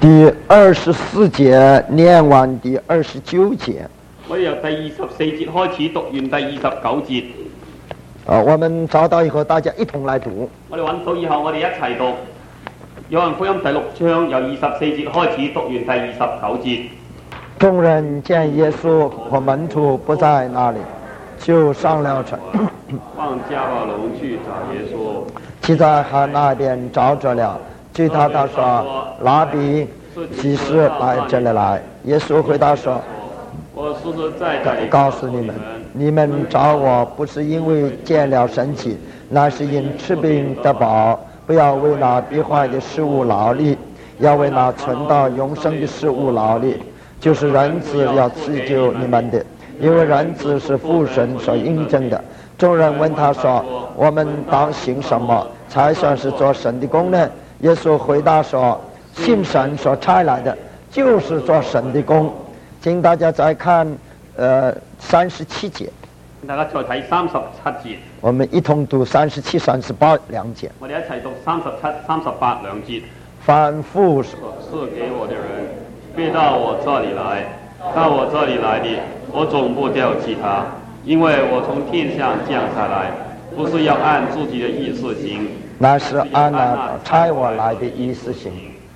第24節念完第29節。 我哋由第24節開始讀完第29節。 我們找到以後，大家一同來讀。 我哋揾到以後，我哋一齊讀。約翰福音第6章由24節開始讀完第29節。 眾人見耶穌和門徒不在那裡，就上了船， 往迦百農去找耶穌。 其在河那邊找着了，對他說：拉比，幾時來這裡來？耶穌回答說： 我實實在在告訴你們，你們找我不是因為見了神蹟，乃是因吃餅得飽。不要為那必壞的食物勞力，要為那存到永生的食物勞力，就是人子要賜救你們的，因為人子是父神所印證的。眾人問他說：我們當行什麼才算是做神的工呢？耶穌回答說：信神所差來的，就是做神的工。請大家再看37節。 大家再睇37節。 我們一同讀37、38兩節。 我哋一齊讀37、38兩節。 凡父賜給我的人，必到我這裡來；到我這裡來的，我總不丟棄他，因為我從天上降下來，不是要按自己的意思行， 那是按那差我來的意思行。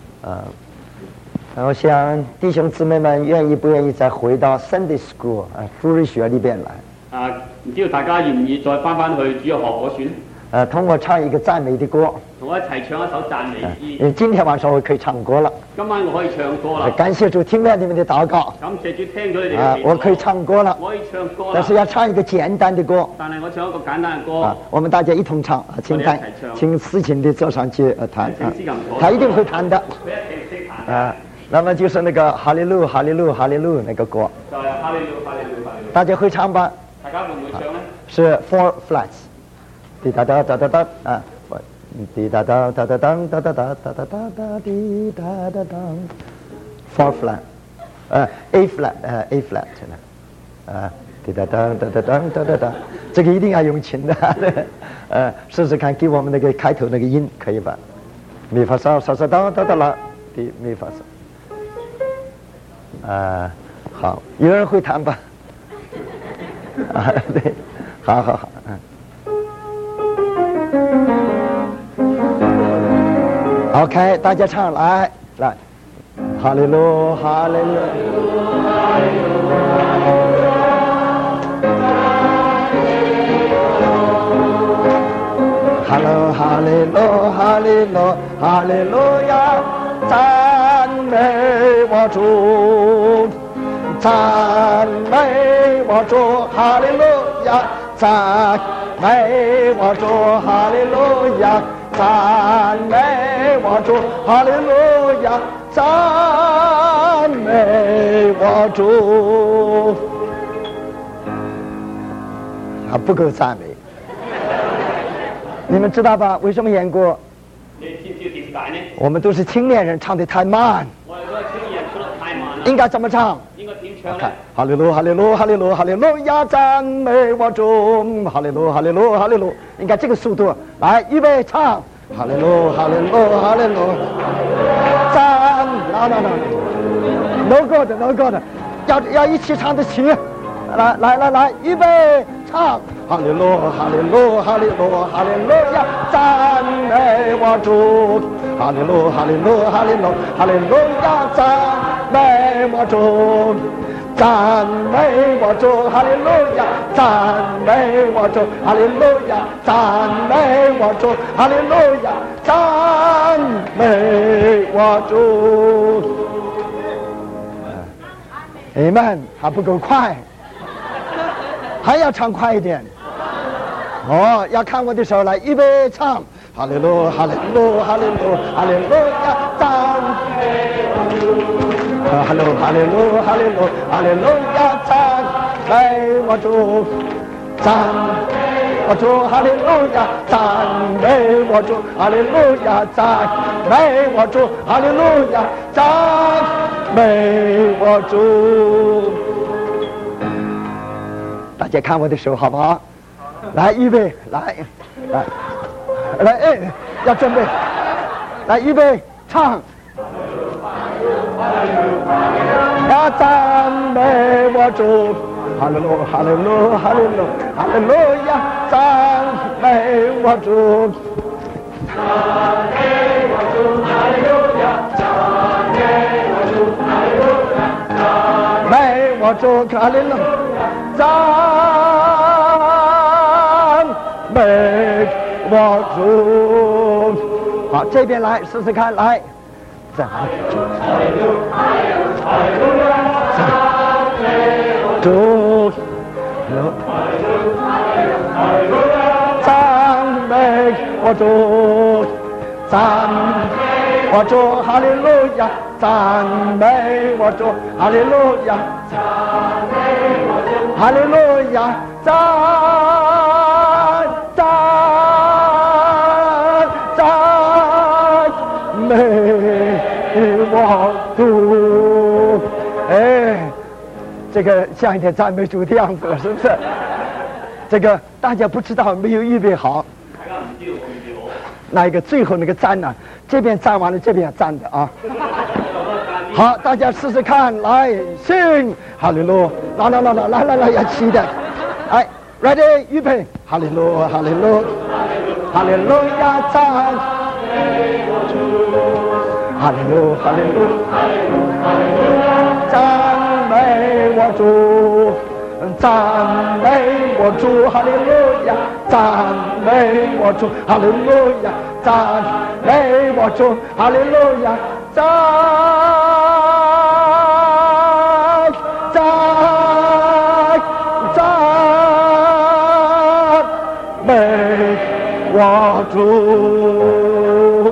我想弟兄姊妹們願意不願意再回到 Sunday School 主日學裡邊來？ 唔知道大家願唔願意再返去主日學嗰選？ 同我唱一個讚美的歌。 同我一齊唱一首讚美詩。 今天晚上我可以唱歌了。 今晚我可以唱歌啦。 感謝主聽了你們的禱告。 感謝主聽咗你哋嘅祈禱。 我可以唱歌了。 我可以唱歌啦。 但是要唱一個簡單的歌。 但係我唱一個簡單嘅歌。 我們大家一同唱。請司琴的走上去彈。他一定會彈的。 佢一定識彈。 那麼就是那個哈利路哈利路哈利路那個歌。 就係哈利路哈利路哈利路。 大家會唱吧？ 大家會唔會唱呢？ 是 four flats， 滴答答答答答啊，滴答答答答当答答答答答答滴答答当 ，four flat，A flat，A flat 呢，滴答答答答当答答答，这个一定要用琴的，试试看给我们那个开头那个音可以吧？咪发嗦嗦嗦当哒哒啦，滴咪发嗦，好，有人会弹吧？对，好好好，OK， 大家唱来，哈利路哈利路，哈喽哈利路哈利路哈利路亚，赞美我主。赞美我主，哈利路亚！赞美我主，哈利路亚！赞美我主，哈利路亚！赞美我主。不够赞美，你们知道吧？为什么演过？我们都是青年人，唱得太慢。应该怎么唱？看，哈利路哈利路哈利路哈利路亚，赞美我主，哈利路哈利路哈利路，应该这个速度。来，预备唱，哈利路哈利路哈利路，赞，no good no good， 要一起唱得起。来，预备唱，哈利路哈利路哈利路哈利路亚，赞美我主，哈利路哈利路哈利路哈利路亚，赞美我主。赞美我主，哈利路亚！赞美我主，哈利路亚！赞美我主，哈利路亚！赞美我主。Amen， 还不够快，还要唱快一点。要看我的手来，预备唱，哈利路，哈利路，哈利路，哈利路亚！赞美我主。哈利路哈利路哈利路哈利路亚，赞美我主，赞美我主，哈利路亚，赞美我主，哈利路亚，赞美我主，哈利路亚，赞美我主。大家看我的手好不好？来，预备，来，要准备，来，预备，唱。 要赞美我主，哈利路哈利路哈利路哈利路亚，赞美我主，赞美我主，哈利路亚，赞美我主，哈利路亚，赞美我主，哈利路亚，赞美我主。好，这边来试试看，来。赞美主，赞美我主，赞美我主，哈利路亚，赞美我主，哈利路亚，哈利路亚，赞美我主。哎，这个像一点赞美主的样子，是不是？这个大家不知道，没有预备好。那一个最后那个站呢？这边站完了，这边要站的啊。好，大家试试看，来，sing，哈利路，来，要起的，来 ，ready， 预备，哈利路，哈利路，哈利路亚，赞美我主，哈利路，哈利路，赞美我主。赞美我主，哈利路亚！赞美我主，哈利路亚！赞美我主，哈利路亚！赞美我主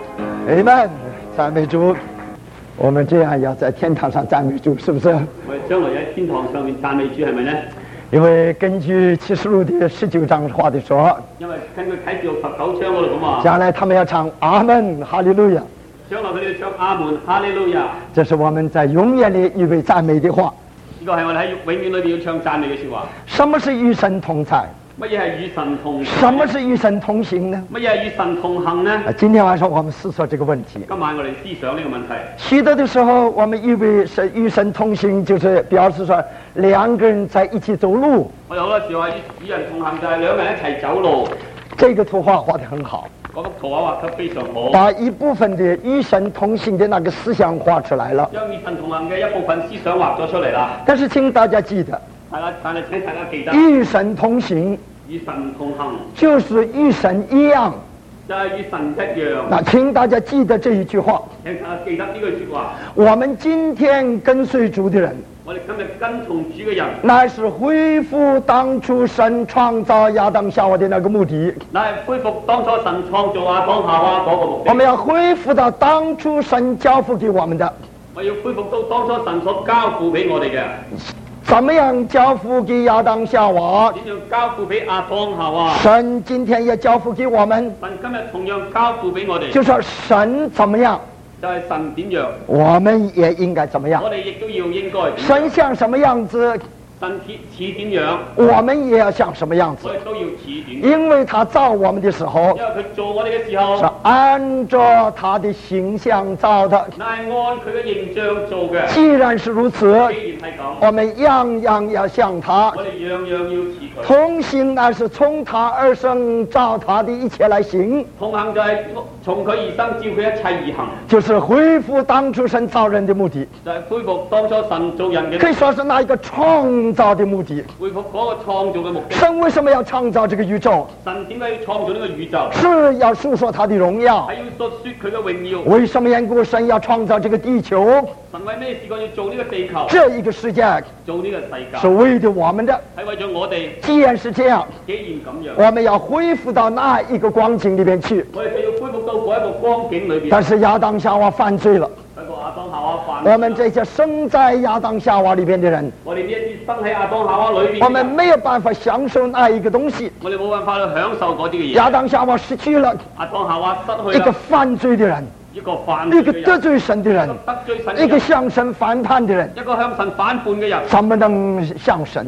，Amen！ 赞美主。我们这样要在天堂上赞美主，是不是？ 我哋將來喺天堂上面讚美主，係咪呢？ 因為根據啟示錄的19章話的說， 因為根據啟示錄19章嗰度咁話， 將來他們要唱阿門哈利路亞， 將來佢哋唱阿門哈利路亞， 這是我們在永遠裏預備讚美的話。 呢個係我哋喺永遠裏邊要唱讚美嘅説話。 什麼是與神同在？ 乜嘢係與神同在？ 什麼是與神同行呢？ 乜嘢係與神同行呢？ 今天晚上我們思索這個問題。 今晚我哋思想呢個問題。 許多的時候，我們以為是與神同行，就是表示說兩個人在一起走路。 我哋好多時候話與人同行就係兩個人一齊走路。 這個圖畫畫得很好。 嗰幅圖畫畫得非常好。 把一部分的與神同行的那個思想畫出來了。 將與神同行嘅一部分思想畫咗出嚟啦。 但是請大家記得， 但係請大家記得， 與神同行。 與神同行就是與神一樣， 就係與神一樣。 那請大家記得這一句話。 請大家記得呢句説話。 我們今天跟隨主的人， 我哋今日跟從主嘅人， 乃是恢復當初神創造亞當夏娃的那個目的。 乃係恢復當初神創造亞當夏娃嗰個目的。 我們要恢復到當初神交付給我們的。 我要恢復到當初神所交付俾我哋嘅。 怎麼樣交付給亞當夏娃？ 點樣交付俾亞當夏娃？ 神今天也交付給我們。 神今日同樣交付俾我哋。 就說神怎麼樣， 就係神點樣， 我們也應該怎麼樣。 我哋亦都要應該。 神像什麼樣子？ 神似點樣， 我們也要像什麼樣子。 我哋都要似點。 因為他造我們的時候， 因為佢做我哋嘅時候， 是按照他的形象造的。 乃係按佢嘅形象做嘅。 既然是如此， 既然係咁， 我們樣樣要像他。 我哋樣樣要似佢。 同行乃是從他而生，照他的一切來行。 同行就係從佢而生，照佢一切而行。 就是恢復當初神造人的目的。 就係恢復當初神造人嘅。 可以說是那一個創造的目的。 恢復嗰個創造嘅目的。 神為什麼要創造這個宇宙？ 神點解要創造呢個宇宙？ 是要述說他的榮耀。 係要述說佢嘅榮耀。 為什麼緣故神要創造這個地球？ 神為咩事幹要做呢個地球？ 這一個世界做呢個世界是為咗我們的。 係為咗我哋。 既然是這樣， 既然咁樣， 我們要恢復到那一個光景裏邊去。 我哋就要恢復到嗰一個光景裏邊。 但是亞當夏娃犯罪了。 亞當夏娃犯。 我們這些生在亞當夏娃裏邊的人， 我哋呢一啲生喺亞當夏娃裏邊， 我們沒有辦法享受那一個東西。 我哋冇辦法去享受嗰啲嘅嘢。 亞當夏娃失去了。 亞當夏娃失去一個犯罪的人， 一個犯罪嘅人， 一個得罪神的人， 得罪神， 一個向神反叛的人， 一個向神反叛嘅人， 怎麼能像神呢？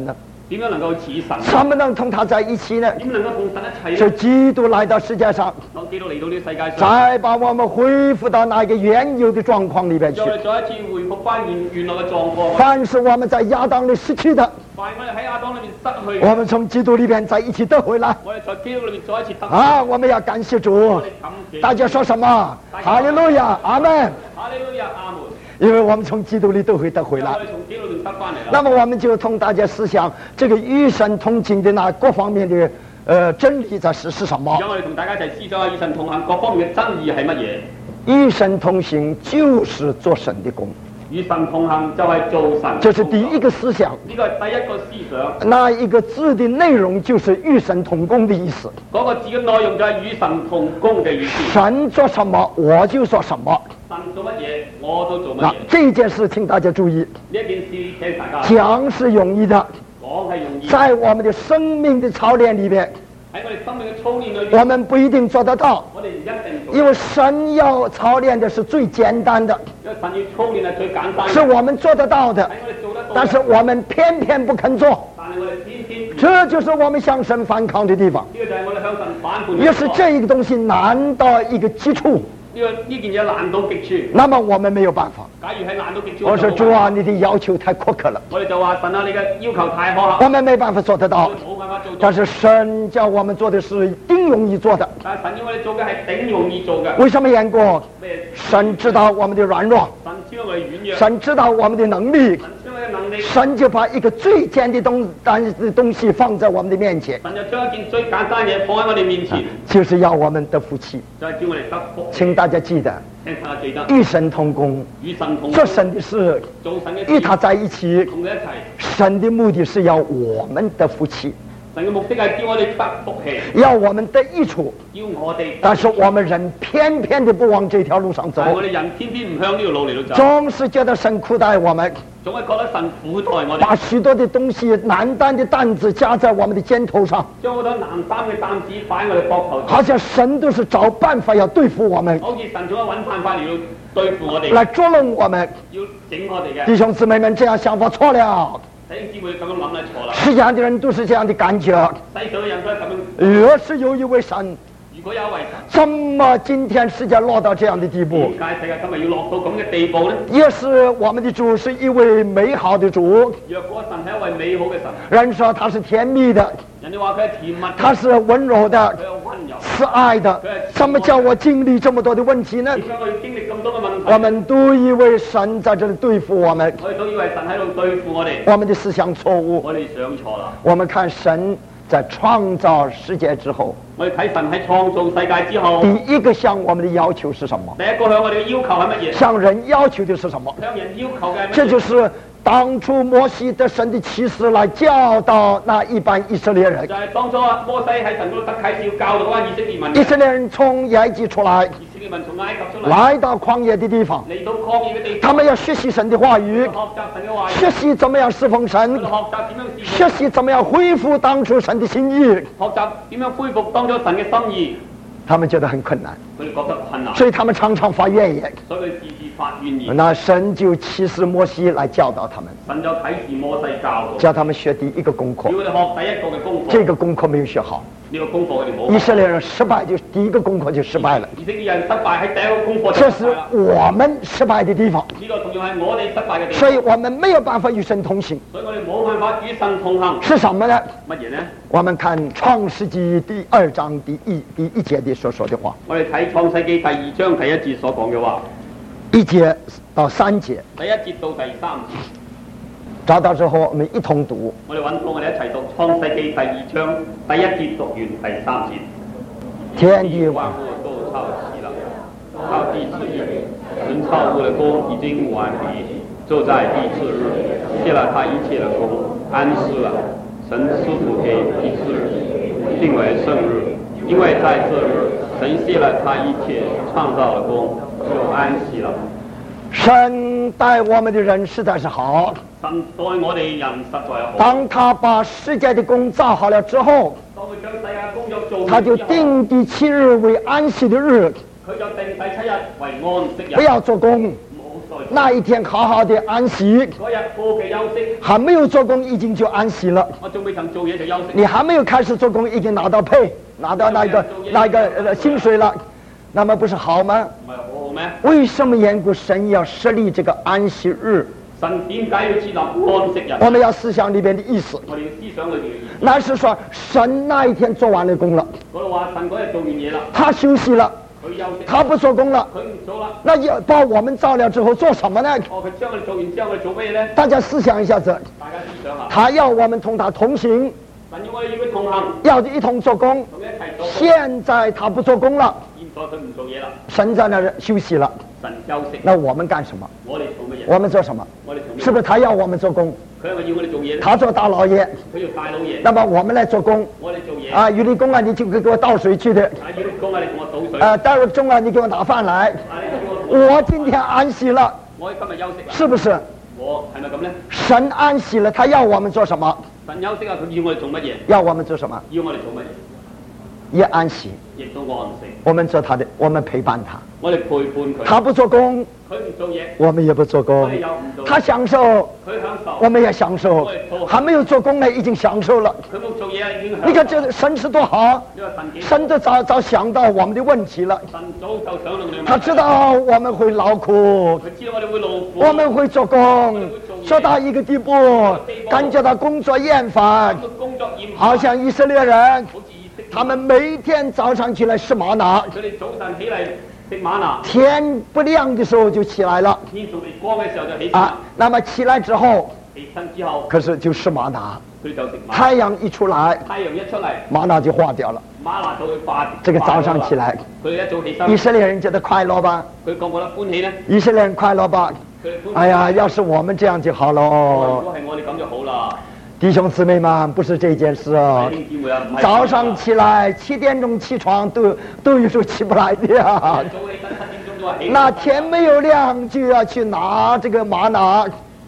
怎么能同他在一起呢？是基督来到世界上，再把我们恢复到那一个原有的状况里边去。凡是我们在亚当里失去的，我们从基督里边在一起得回来。啊，我们要感谢主。大家说什么？哈利路亚，阿门。因为我们从基督里都会得回来。那么我们就同大家思想这个与神同行的那各方面的真理在是什么？ 我哋同大家一齊思想下與神同行各方面嘅真義係乜嘢？ 與神同行就是做神的工。 與神同行就係做神。 這是第一個思想。 呢個係第一個思想。 那一個字的內容就是與神同工的意思。 嗰個字嘅內容就係與神同工嘅意思。 神做什麼，我就做什麼。 神做乜嘢，我都做乜嘢。 這件事請大家注意。 呢一件事請大家。 講是容易的， 講係容易。 在我們的生命的操練裏邊。 喺我哋生命嘅操練裏邊， 我們不一定做得到。 我哋唔一定做。 因為神要操練的是最簡單的。 因為神要操練係最簡單。 是我們做得到的。 係我哋做得到。 但是我們偏偏不肯做。 但係我哋偏偏。 這就是我們向神反抗的地方。 呢個就係我哋向神反叛。 於是這一個東西難到一個極處。 呢件嘢難到極處。 那麼我們沒有辦法。 假如係難到極處， 我說主啊，你的要求太苛刻了。 我哋就話神啊，你嘅要求太苛刻。 我們沒辦法做得到。 冇辦法做到。 但是神叫我們做的是頂容易做的。 但係神要我哋做嘅係頂容易做嘅。 為什麼緣故？神知道我們的軟弱。 神知道我哋軟弱。 神知道我們的能力。神就把一個最簡單的東西放在我們的面前。 神就將一件最簡單嘢放喺我哋面前， 就是要我們得福氣。 就係叫我哋得福。 請大家記得，與神同工，做神的事，與他在一起。神的目的是要我們得福氣。 神嘅目的係叫我哋得福氣， 要我們得益處。 要我哋， 但是我們人偏偏的不往這條路上走。 我哋人偏偏唔向呢條路嚟到走。 總是覺得神苦待我們， 總係覺得神苦待我哋， 把許多的東西難擔的擔子加在我們的肩頭上， 將好多難擔嘅擔子擺喺我哋膊頭上。 好像神都是找辦法要對付我們， 好似神總係揾辦法嚟到對付我哋， 來捉弄我們。 要整我哋嘅弟兄姊妹們，這樣想法錯了。 弟兄姊妹咁樣諗係錯啦。 世界上的人都是這樣的感覺。 世上嘅人都係咁樣。 若是有一位神， 如果有一位神， 怎麼今天世界落到這樣的地步？ 點解世界今日要落到咁嘅地步呢？ 也是我們的主是一位美好的主。 若果神係一位美好嘅神， 人說他是甜蜜的， 人哋話佢係甜蜜， 他是溫柔的， 佢係溫柔、 慈愛的。怎麼叫我經歷這麼多的問題呢？ 點解我要經歷咁多嘅問題？ 我們都以為神在這裡對付我們， 我哋都以為神喺度對付我哋， 我們的思想錯誤。 我哋想錯啦。 我們看神在創造世界之後， 我哋睇神喺創造世界之後， 第一個向我們的要求是什麼？ 第一個向我哋嘅要求係乜嘢？ 向人要求的是什麼？ 向人要求嘅係乜嘢？ 這就是當初摩西得神的啟示來教導那一班以色列人。 就係當初摩西喺神嗰度得啟示要教導嗰班以色列民。 以色列人從埃及出來， 以色列民從埃及出來， 來到曠野的地方， 嚟到曠野嘅地方， 他們要學習神的話語， 學習神嘅話語， 學習怎麼樣侍奉神， 學習點樣侍學習怎麼樣恢復當初神的心意， 學習點樣恢復當初神嘅心意。 他們覺得很困難， 佢哋覺得困難， 所以他們常常發怨言。 所以佢時時發怨言。 那神就啟示摩西來教導他們， 神就啟示摩西教導， 叫他們學第一個功課。 叫佢哋學第一個嘅功課。 這個功課沒有學好， 呢個功課佢哋冇。 以色列人失敗就第一個功課就失敗了。 以色列人失敗喺第一個功課就這是我們失敗的地方。 呢個同樣係我哋失敗嘅地方。 所以我們沒有辦法與神同行。 所以我哋冇辦法與神同行。 是什麼呢？ 乜嘢呢？ 我們看創世紀第2章第一節的所說的話。 我哋睇創世紀第2章第1節所講嘅話 ，1節到3節。 第1節到第3節。 找到之後，我們一同讀。 我哋揾到，我哋一齊讀創世紀第2章第1節讀完第3節。 天地萬物都造齊了，到第4日，神造物的工已經完畢，就在第4日卸了他一切的工，安息了。神賜福給第4日，定為聖日，因為在這日神卸了他一切創造的工，就安息了。 神待我們的人實在是好， 神待我哋人實在好。 當他把世界的工造好了之後， 當佢將世界工作做他就定第7日為安息的日， 佢就定第7日為安息日， 不要做工。 那一天好好的安息，还没有做工已经就安息了。你还没有开始做工，已经拿到配，拿到那个薪水了，那么不是好吗？为什么缘故神要设立这个安息日？我们要思想里边的意思，那是说神那一天做完了工了，他休息了，他不做工了，那要把我们造了之后做什么呢？大家思想一下子，他要我们同他同行，要一同做工，现在他不做工了，神在那儿休息了，那我们干什么？我们做什么？是不是他要我们做工？他做大老爷，那么我们来做工。啊，雨力工啊，你就给我倒水去的。待会儿中了，你给我拿饭来。我今天安息了，是不是？神安息了，他要我们做什么？要我们做什么？也安息，我们做他的，我们陪伴他。他不做工，我们也不做工。他享受，我们也享受。还没有做工呢，已经享受了。你看这神是多好，神都早想到我们的问题了。他知道我们会劳苦，我们会做工，说到一个地步，感觉到工作厌烦，好像以色列人。他们每天早上起来吃玛瑙，天不亮的时候就起来了，啊，那么起来之后，可是就吃玛瑙，太阳一出来，玛瑙就化掉了。这个早上起来，以色列人觉得快乐吧？以色列人快乐吧？哎呀，要是我们这样就好了哦。弟兄姊妹们，不是这件事哦。早上起来7点钟起床，都有时候起不来的呀。那天没有亮就要去拿这个玛瑙。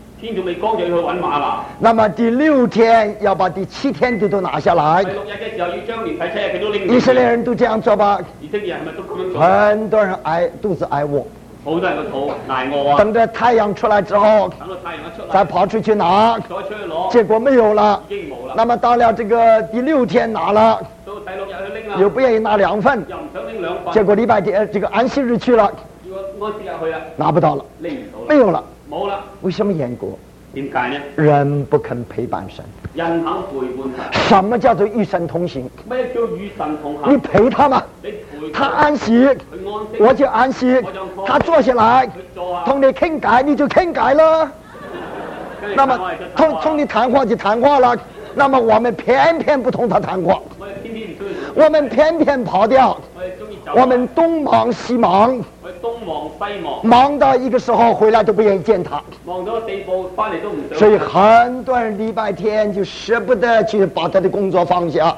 那么第6天要把第7天的都拿下来。以色列人都这样做吧？很多人肚子挨饿。等着太阳出来之后，再跑出去拿，结果没有了。那么到了这个第6天拿了，又不愿意拿2份，结果礼拜天这个安息日去了，拿不到了，没有了。为什么缘故？人不肯陪伴神。什么叫做与神同行？你陪他嘛，他安息，我就安息。他坐下来同你傾偈，你就傾偈了。那么同你谈话就谈话了。那么我们偏偏不同他谈话，我们偏偏跑掉，我们东忙西忙，忙到一个时候回来都不愿意见他，所以很多人礼拜天就舍不得去把他的工作放下。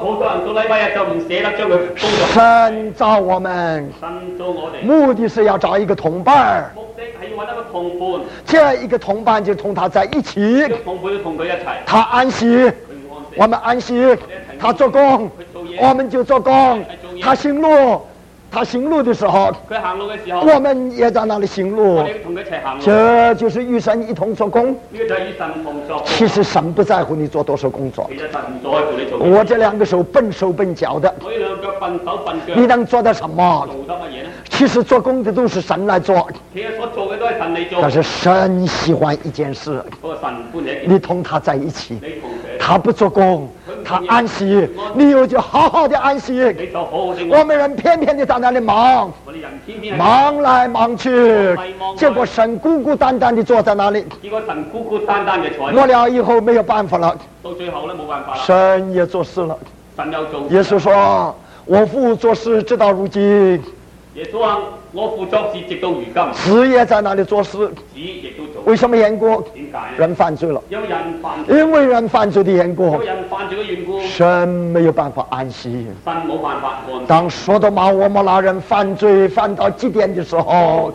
神造我们，目的是要找一个同伴，这一个同伴就同他在一起，他安息，我们安息，他做工，我们就做工，他行路的时候，我们也在那里行路，这就是与神一同做工。其实神不在乎你做多少工作，我这2个手笨脚的，你能做到什么？其实做工的都是神来做，但是神喜欢一件事，你同他在一起，他不做工，他安息，你又就好好的安息。我们人偏偏的在那里忙来忙去，结果神孤孤单单的坐在那里，末了以后没有办法了，神也做事了。耶穌說我父做事直到如今， 耶穌話我父作事直到如今， 子也在那里做事， 子亦都做。 為什麼緣故？人犯罪了，因為人犯罪的緣故，神沒有辦法安息。當所多瑪俄摩拉人犯罪犯到極點的時候，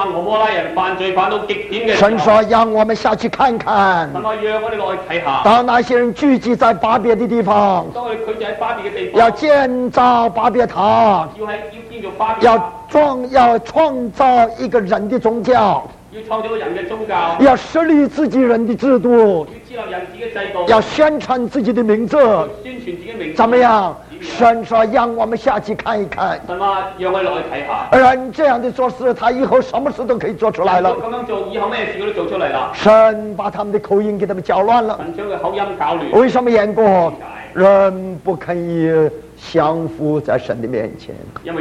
神說讓我們下去看看，當那些人聚集在巴別的地方，要建造巴別塔，要創造一個人的宗教， 要设立自己人的制度，要宣传自己的名字，怎么样？神说让我们下去看一看。人这样的做事，他以后什么事都可以做出来了。神把他们的口音给他们搅乱了。为什么严过？人不肯以降服在神的面前。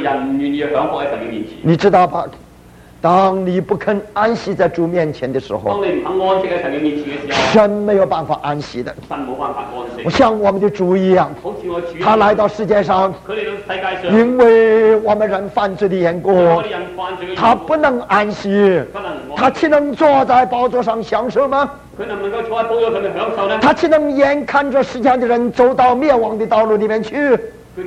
你知道吧？当你不肯安息在主面前的时候，神没有办法安息的。像我们的主一样，他来到世界上，因为我们人犯罪的缘故，他不能安息。他岂能坐在宝座上享受吗？他岂能眼看着世界的人走到灭亡的道路里面去？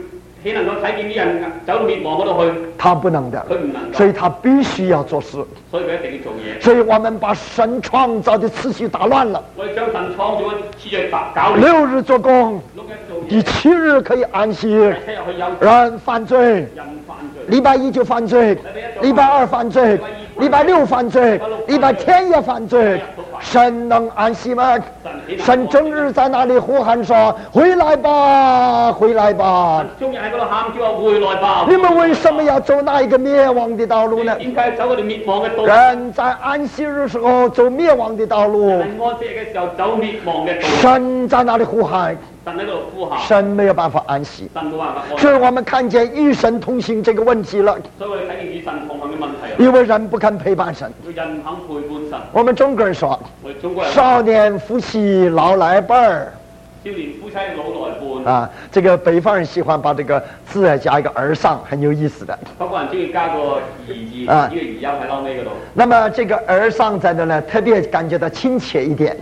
他不能的，所以他必须要做事。所以我们把神创造的次序打乱了。6日做工，第7日可以安息。人犯罪，礼拜1就犯罪，礼拜2犯罪，礼拜6犯罪，礼拜天也犯罪。神能安息吗？神整日在那里呼喊说：“回来吧，回来吧！”你们为什么要走那一个灭亡的道路呢？人在安息日时候走灭亡的道路，神在那里呼喊，神没有办法安息。所以我们看见与神同行这个问题了，因为人不肯陪伴神。我们中国人说，少年夫妻老来伴儿。啊，这个北方人喜欢把这个字加一个儿上，很有意思的。啊，那么这个儿上在这呢，特别感觉到亲切一点。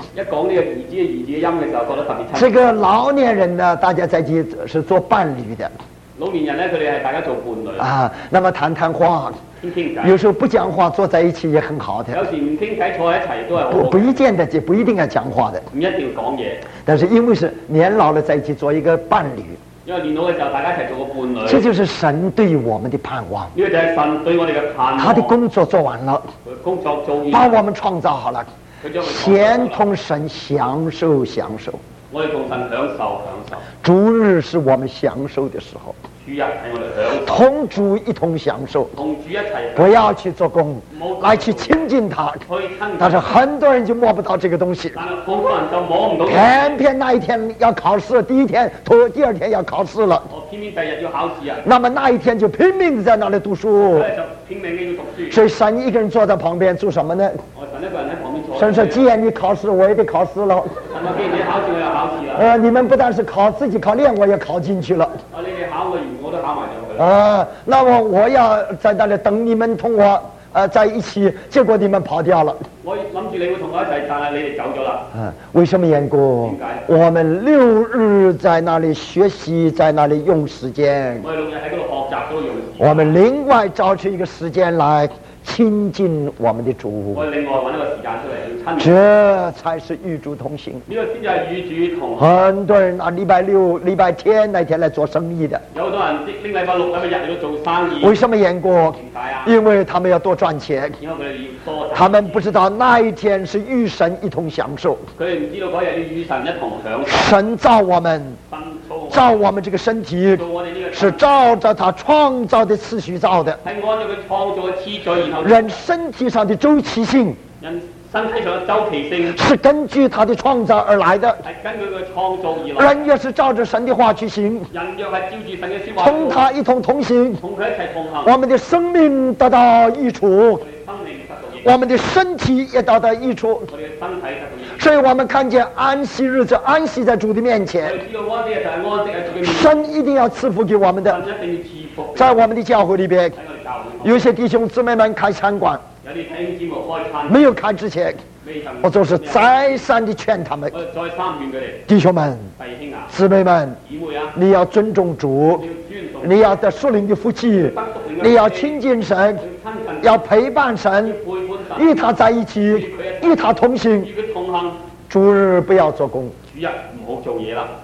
这个老年人呢，大家在一起是做伴侣的。 老年人呢，佢哋係大家做伴侶啊，那麼談談話，有時候不講話坐在一起也很好的。 有時唔傾偈坐喺一齊都係好。 不一定的，不一定要講話的。 唔一定要講嘢。 但是因為是年老了在一起做一個伴侶。 因為年老嘅時候，大家一齊做個伴侶。 這就是神對我們的盼望。 呢個就係神對我哋嘅盼望。 他的工作做完了， 工作做完， 把我們創造好了，先同神享受。 我哋同神享受。 主日是我們享受的時候。 主日係我哋享受。 同主一同享受。 同主一齊。 不要去做工，來去親近他。但是很多人就摸不到這個東西。 但係好多人就摸唔到。 偏那一天要考試，第二天要考試了。 偏第日要考試啊。 那麼那一天就拼命在那裡讀書。 就拼命嘅要讀書。 所以神一個人坐在旁邊做什麼呢？ 神一個人喺旁邊坐。 神說：既然你考試，我也得考試了。 既然你考試，我也考試啦。 你們不但是自己考練，我也考進去了。 你哋考我，我都考埋上去了。 那麼我要在那裡等你們同我在一起，結果你們跑掉了。 我諗住你會同我一齊，但係你哋走咗啦。 為什麼緣故？我們6日在那裡學習，在那裡用時間。 我哋6日喺嗰度學習，嗰度用時間。 我們另外找出一個時間來親近我們的主。 我哋另外揾一個時間出嚟要親近。 這才是與主同行。 呢個先至係與主同行。 很多人禮拜6、禮拜天那天來做生意的。 有好多人拎禮拜6、禮拜日嚟到做生意。 為什麼緣故？ 點解啊？ 因為他們要多賺錢。 因為佢哋要多。 他們不知道那一天是與神一同享受。 佢哋唔知道嗰日要與神一同享受。 神造我們，造我們這個身體，是照着他創造的次序造的。 係按照佢創造嘅次序，然後。 人身體上的周期性。 人身體上嘅周期性。 是根據他的創造而來的。 係根據佢創造而來。 人若是照着神的話去行， 人若係照住神嘅說話， 同他一同同行， 同佢一齊同行， 我們的生命得到益處。我們的身體也得到益處，所以我們看見安息日子安息在主的面前，神一定要賜福給我們的。在我們的教會裏邊，有些弟兄姊妹們開餐館，沒有開之前，我就是再三地勸他們，弟兄們、姊妹們，你要尊重主，你要得屬靈的福氣，你要親近神，要陪伴神，與他在一起，與他同行。主日不要做工， 主日唔好做嘢啦。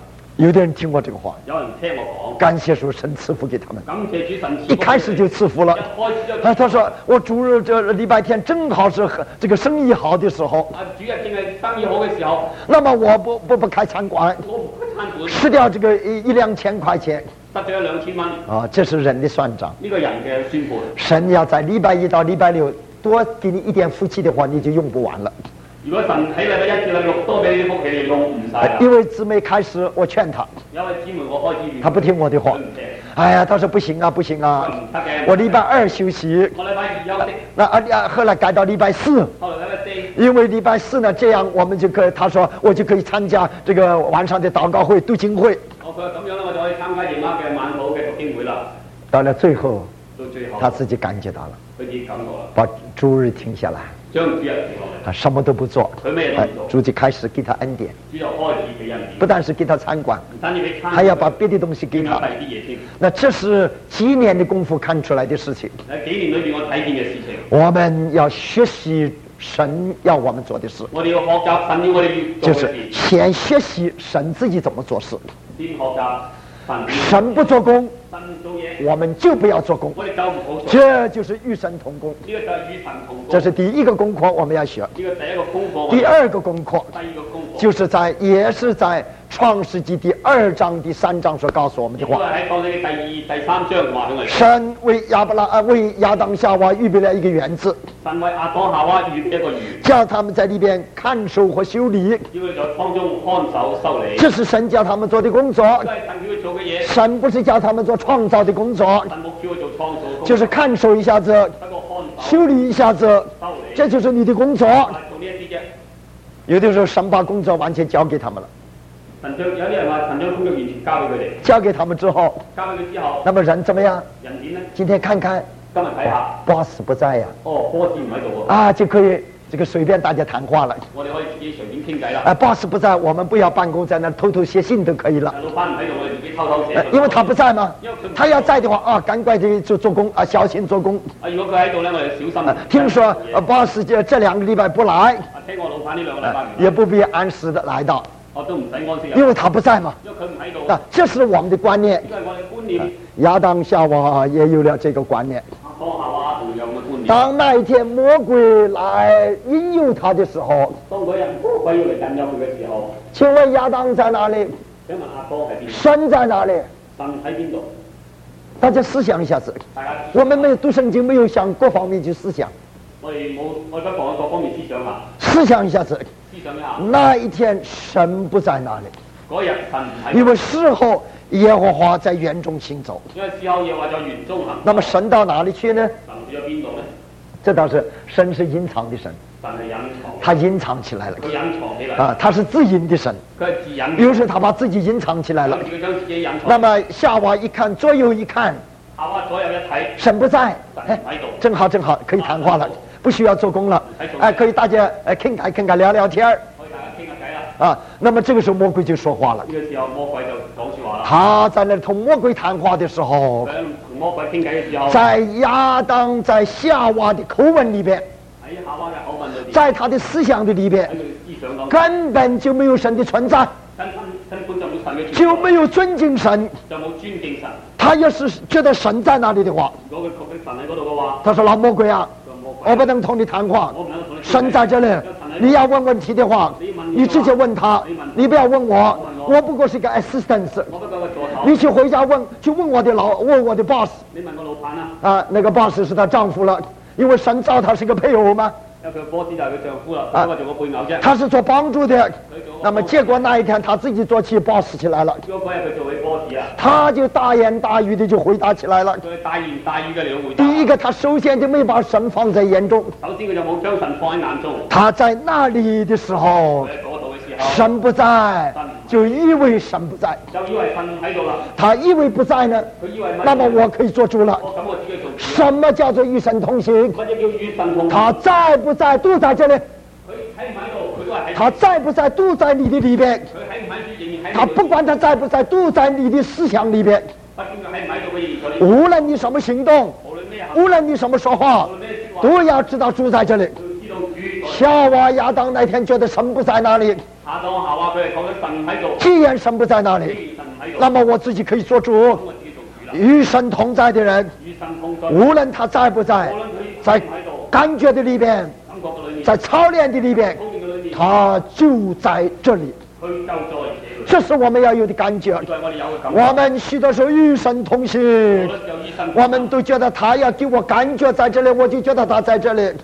有的人听我这个话， 有人聽我講， 感謝主，神賜福給他們。 感謝主神一開始就賜福了。他說我主日這禮拜天正好是這個生意好的時候。 主日正係生意好嘅時候。 那麼我不開餐館， 我不開餐館， 失掉這個一兩千塊錢。 失咗2000蚊。 啊，這是人的算賬。 呢個人嘅算盤。 神要在禮拜一到禮拜六多給你一點福氣的話，你就用不完了。 如果神喺禮拜一至禮拜六多俾你啲福氣，你用唔晒啦。 一位姊妹開始，我勸她。 有位姊妹我開始。 她不聽我的話。哎呀，她說不行啊，不行啊。我禮拜二休息。 我禮拜二休息。 那後來改到禮拜四。 後來禮拜四。 因為禮拜四呢，這樣我們就可以，她說我就可以參加這個晚上的禱告會、讀經會。 佢話咁樣咧，我就可以參加夜晚嘅晚禱嘅讀經會啦。 到了最後， 到最後， 她自己感覺到了， 佢自己感覺啦， 把主日停下來。 將主日停落嚟， 他什麼都不做，主就開始給他恩典， 主就開始俾恩典， 不但是給他餐館， 唔單止俾餐， 還要把別的東西給他。那這是幾年的功夫看出來的事情。 喺幾年裏邊我睇見嘅事情， 我們要學習神要我們做的事。 我哋要學習神要我哋做嘅事， 就是先學習神自己怎麼做事。 先學習神不做工， 神做嘢， 我們就不要做工。 我哋就唔好做。 這就是與神同工。 呢個就係與神同工。 這是第一個功課，我們要學。 呢個第一個功課。 第二個功課， 第二個功課， 就是也是在創世紀第2章第3章所告訴我們的話。 喺創世紀第2、第3章話俾我哋。 神為亞當夏娃預備了一個園子。 神為亞當夏娃預備一個園， 叫他們在裏邊看守和修理。 叫佢在當中看守修理。 這是神叫他們做的工作。 這係神叫佢做嘅嘢。 神不是叫他們做創造的工作。 神冇叫佢做創造工作。 就是看守一下子，修理一下子，這就是你的工作。有的時候神把工作完全交給他們了。 有啲人話神將工作完全交俾佢哋。 交給他們之後，那麼人怎麼樣？ 人點呢？ 今天看看， 今日睇下 ，boss 不在呀。 哦 ，boss 唔喺度喎。 啊，就可以這個隨便大家談話了。 我哋可以自己隨便傾偈啦。 boss 不在，我們不要辦公，在那偷偷寫信都可以了。 老闆唔喺度，我哋自己偷偷寫。 因為他不在嘛，他要在的話啊，趕快的就做工啊，小心做工。 如果佢喺度呢，我哋小心。 聽說boss 這2個禮拜不來。 聽我老闆呢2個禮拜也不必按時的來到。 都唔使安息。 因為他不在嘛。 因為佢唔喺度。 這是我們的觀念。 呢個係我哋觀念。 亞當夏娃也有了這個觀念。 當夏娃同樣嘅觀念。 當那一天魔鬼來引誘他的時候， 當嗰日魔鬼要嚟引誘佢嘅時候， 請問亞當在哪裡？ 請問亞當喺邊？ 神在哪裡？ 神喺邊度？ 大家思想一下子。我們沒有讀聖經，沒有向各方面去思想。 我哋不妨喺各方面思想下。 思想一下子。 思想一下。 那一天神不在哪裡？ 嗰日神唔喺。 因為事後耶和華在園中行走。 因為事後耶和華在園中行。 那麼神到哪裡去呢？ 神去咗邊度呢？ 這倒是神是隱藏的神。 神係隱藏。 他隱藏起來了。 佢隱藏起來。 啊，他是自隱的神。 佢係自隱。 於是他把自己隱藏起來了。 佢將自己隱藏。 那麼夏娃一看，左右一看。 夏娃左右一睇。 神不在。 神唔喺度。 正好可以談話了。不需要做工了，可以大家傾偈聊聊天兒。 可以大家傾下偈啦。 啊，那麼這個時候魔鬼就說話了。 呢個時候魔鬼就講説話啦。 他在那同魔鬼談話的時候， 同魔鬼傾偈嘅時候， 在亞當在夏娃的口吻裏邊， 喺夏娃嘅口吻裏邊， 在他的思想的裏邊，根本就沒有神的存在， 根本就冇神嘅存在， 就沒有尊敬神， 就冇尊敬神。 他要是覺得神在那裡的話， 如果佢覺得神喺嗰度嘅話， 他說老魔鬼啊。我不能同你談話，神在這裡，你要問問題的話，你直接問他，你不要問我，我不過是個 assistant，你去回家問我的 boss， 你問我老闆啊， 啊，那個 boss 是她丈夫了，因為神造他是個配偶嘛， 因為佢 boss 就係佢丈夫啦，不過做個配偶啫， 他是做幫助的，那麼結果那一天他自己做起 boss 起來了， 結果嗰日佢做起 boss 啊， 他就大言大語的就回答起來了， 佢大言大語嘅嚟回答。 第一個，他首先就沒把神放在眼中， 首先佢就冇將神放喺眼中。 他在那裡的時候，神不在，就以為神不在， 就以為神喺度啦。 他以為不在呢，那麼我可以做主了。 我自己做主。 什麼叫做與神同行？ 乜嘢叫與神同行？ 他在不在都在這裡。 佢喺唔喺度，佢都係喺。 他在不在都在你的裡邊。 佢喺唔喺度，仍然喺。 他不管他在不在，都在你的思想裡邊。 不管佢喺唔喺度嘅仍然。 無論你什麼行動，無論你什麼說話，都要知道主在這裡。夏娃亞當那天覺得神不在那裡。 夏當夏娃佢哋覺得神喺度。 既然神不在那裡， 那么我自己可以做主。与神同在的人，无论他在不在，在感觉的里边，在操练的里边，他就在这里。这是我们要有的感觉。我们许多时候与神同行，我们都觉得他要给我感觉在这里，我就觉得他在这里。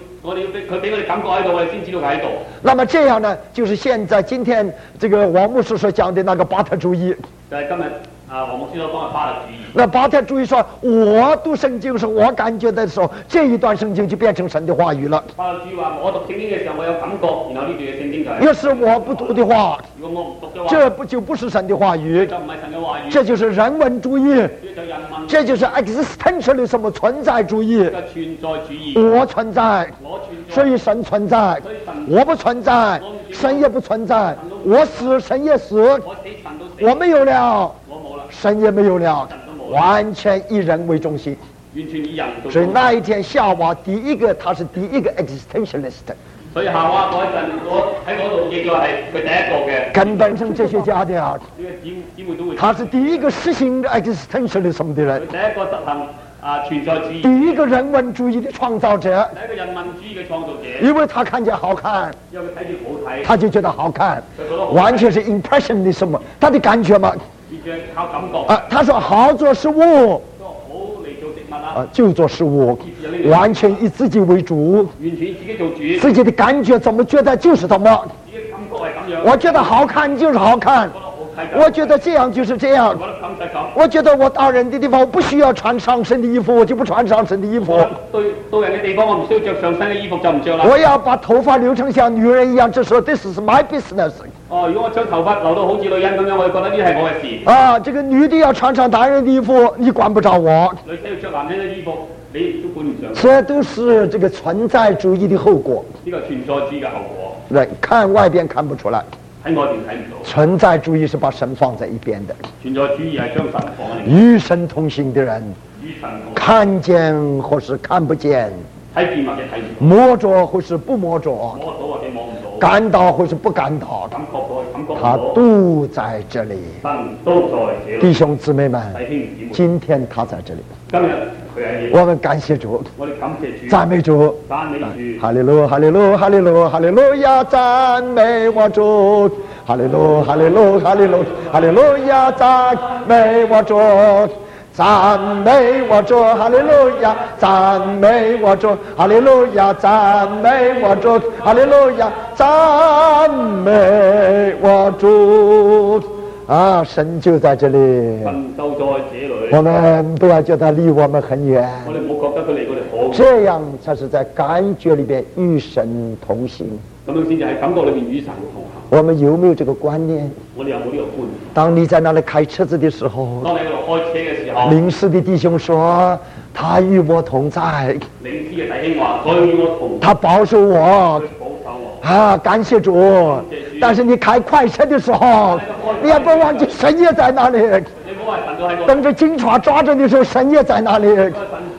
那么这样呢，就是现在今天这个王牧师所讲的那个巴特主义。 我们知道帮巴特主义。 那巴特主义说，我读圣经时候，我感觉的时候，这一段圣经就变成神的话语了。 巴特主义话，我读聖經嘅時候，我有感覺，然後呢段嘅聖經就係。 要是我不讀的話， 如果我唔讀嘅話， 這就不是神的話語， 就唔係神嘅話語。 這就是人文主義，這就是 existentialism 存在主義。 存在主義。 我存在，所以神存在；我不存在，神也不存在。我死，神也死；我没有了，神也没有了，完全以人为中心。所以那一天夏娃他是第一个 existentialist。 所以夏娃嗰陣，我喺嗰度記咗係佢第一個嘅根本上哲學家的啊，他是第一個實行 existentialism 的人， 第一個實行存在主義， 第一個人文主義的創造者， 第一個人文主義嘅創造者， 因為他看見好看， 因為佢睇住好睇， 他就覺得好看，完全是 impressionism， 他的感覺嘛， 靠感覺他說好做事物。就做事物，完全以自己为主， 完全自己做主， 自己的感觉怎么觉得就是怎么， 自己感覺係咁樣， 我覺得好看就是好看，我覺得這樣就是這樣，我覺得我到人的地方我不需要穿上身的衣服，我就不穿上身的衣服。 到人嘅地方我唔需要着上身嘅衣服就唔着啦。 我要把頭髮留成像女人一樣，這時候 this is my business。 如果我將頭髮留到好似女人咁樣，我就覺得呢係我嘅事。 這個女的要穿上男人的衣服，你管不着我。 女仔要着男人嘅衣服，你都管唔上。 這都是這個存在主義的後果。 呢個存在主義嘅後果。 對，看外邊看不出來。 喺外邊睇唔到。 存在主義是把神放在一邊的。 存在主義係將神放喺與神同行的人，看見或是看不見， 睇見或者睇唔到， 摸着或是不摸着， 摸到或者摸唔到， 感到或是不感到， 感覺到感覺他都在這裏。 神都在這裏。 弟兄姊妹們， 弟兄姊妹， 今天他在這裏。 今日佢喺呢度。 我們感謝主， 我哋感謝主， 讚美主， 讚美主。 哈利路，哈利路，哈利路，哈利路亞，讚美我主。哈利路，哈利路，哈利路，哈利路亞，讚美我主。讚美我主，哈利路亞，讚美我主，哈利路亞，讚美我主，哈利路亞，讚美我主。神就在這裏， 神就在這裏。 我們不要覺得離我們很遠， 我哋唔好覺得佢離我哋好。 這樣才是在感覺裏邊與神同行。 咁樣先至喺感覺裏邊與神同行。 我們有沒有這個觀念？ 我哋有冇呢個觀念？ 當你在那裡開車子的時候， 當你喺度開車嘅時候， 領事的弟兄說他與我同在， 領事嘅弟兄話佢與我同在， 他保守我， 保守我。 感謝主。但是你開快車的時候，你也不忘記神也在那裡。等着警察抓着你的時候，神也在那裡。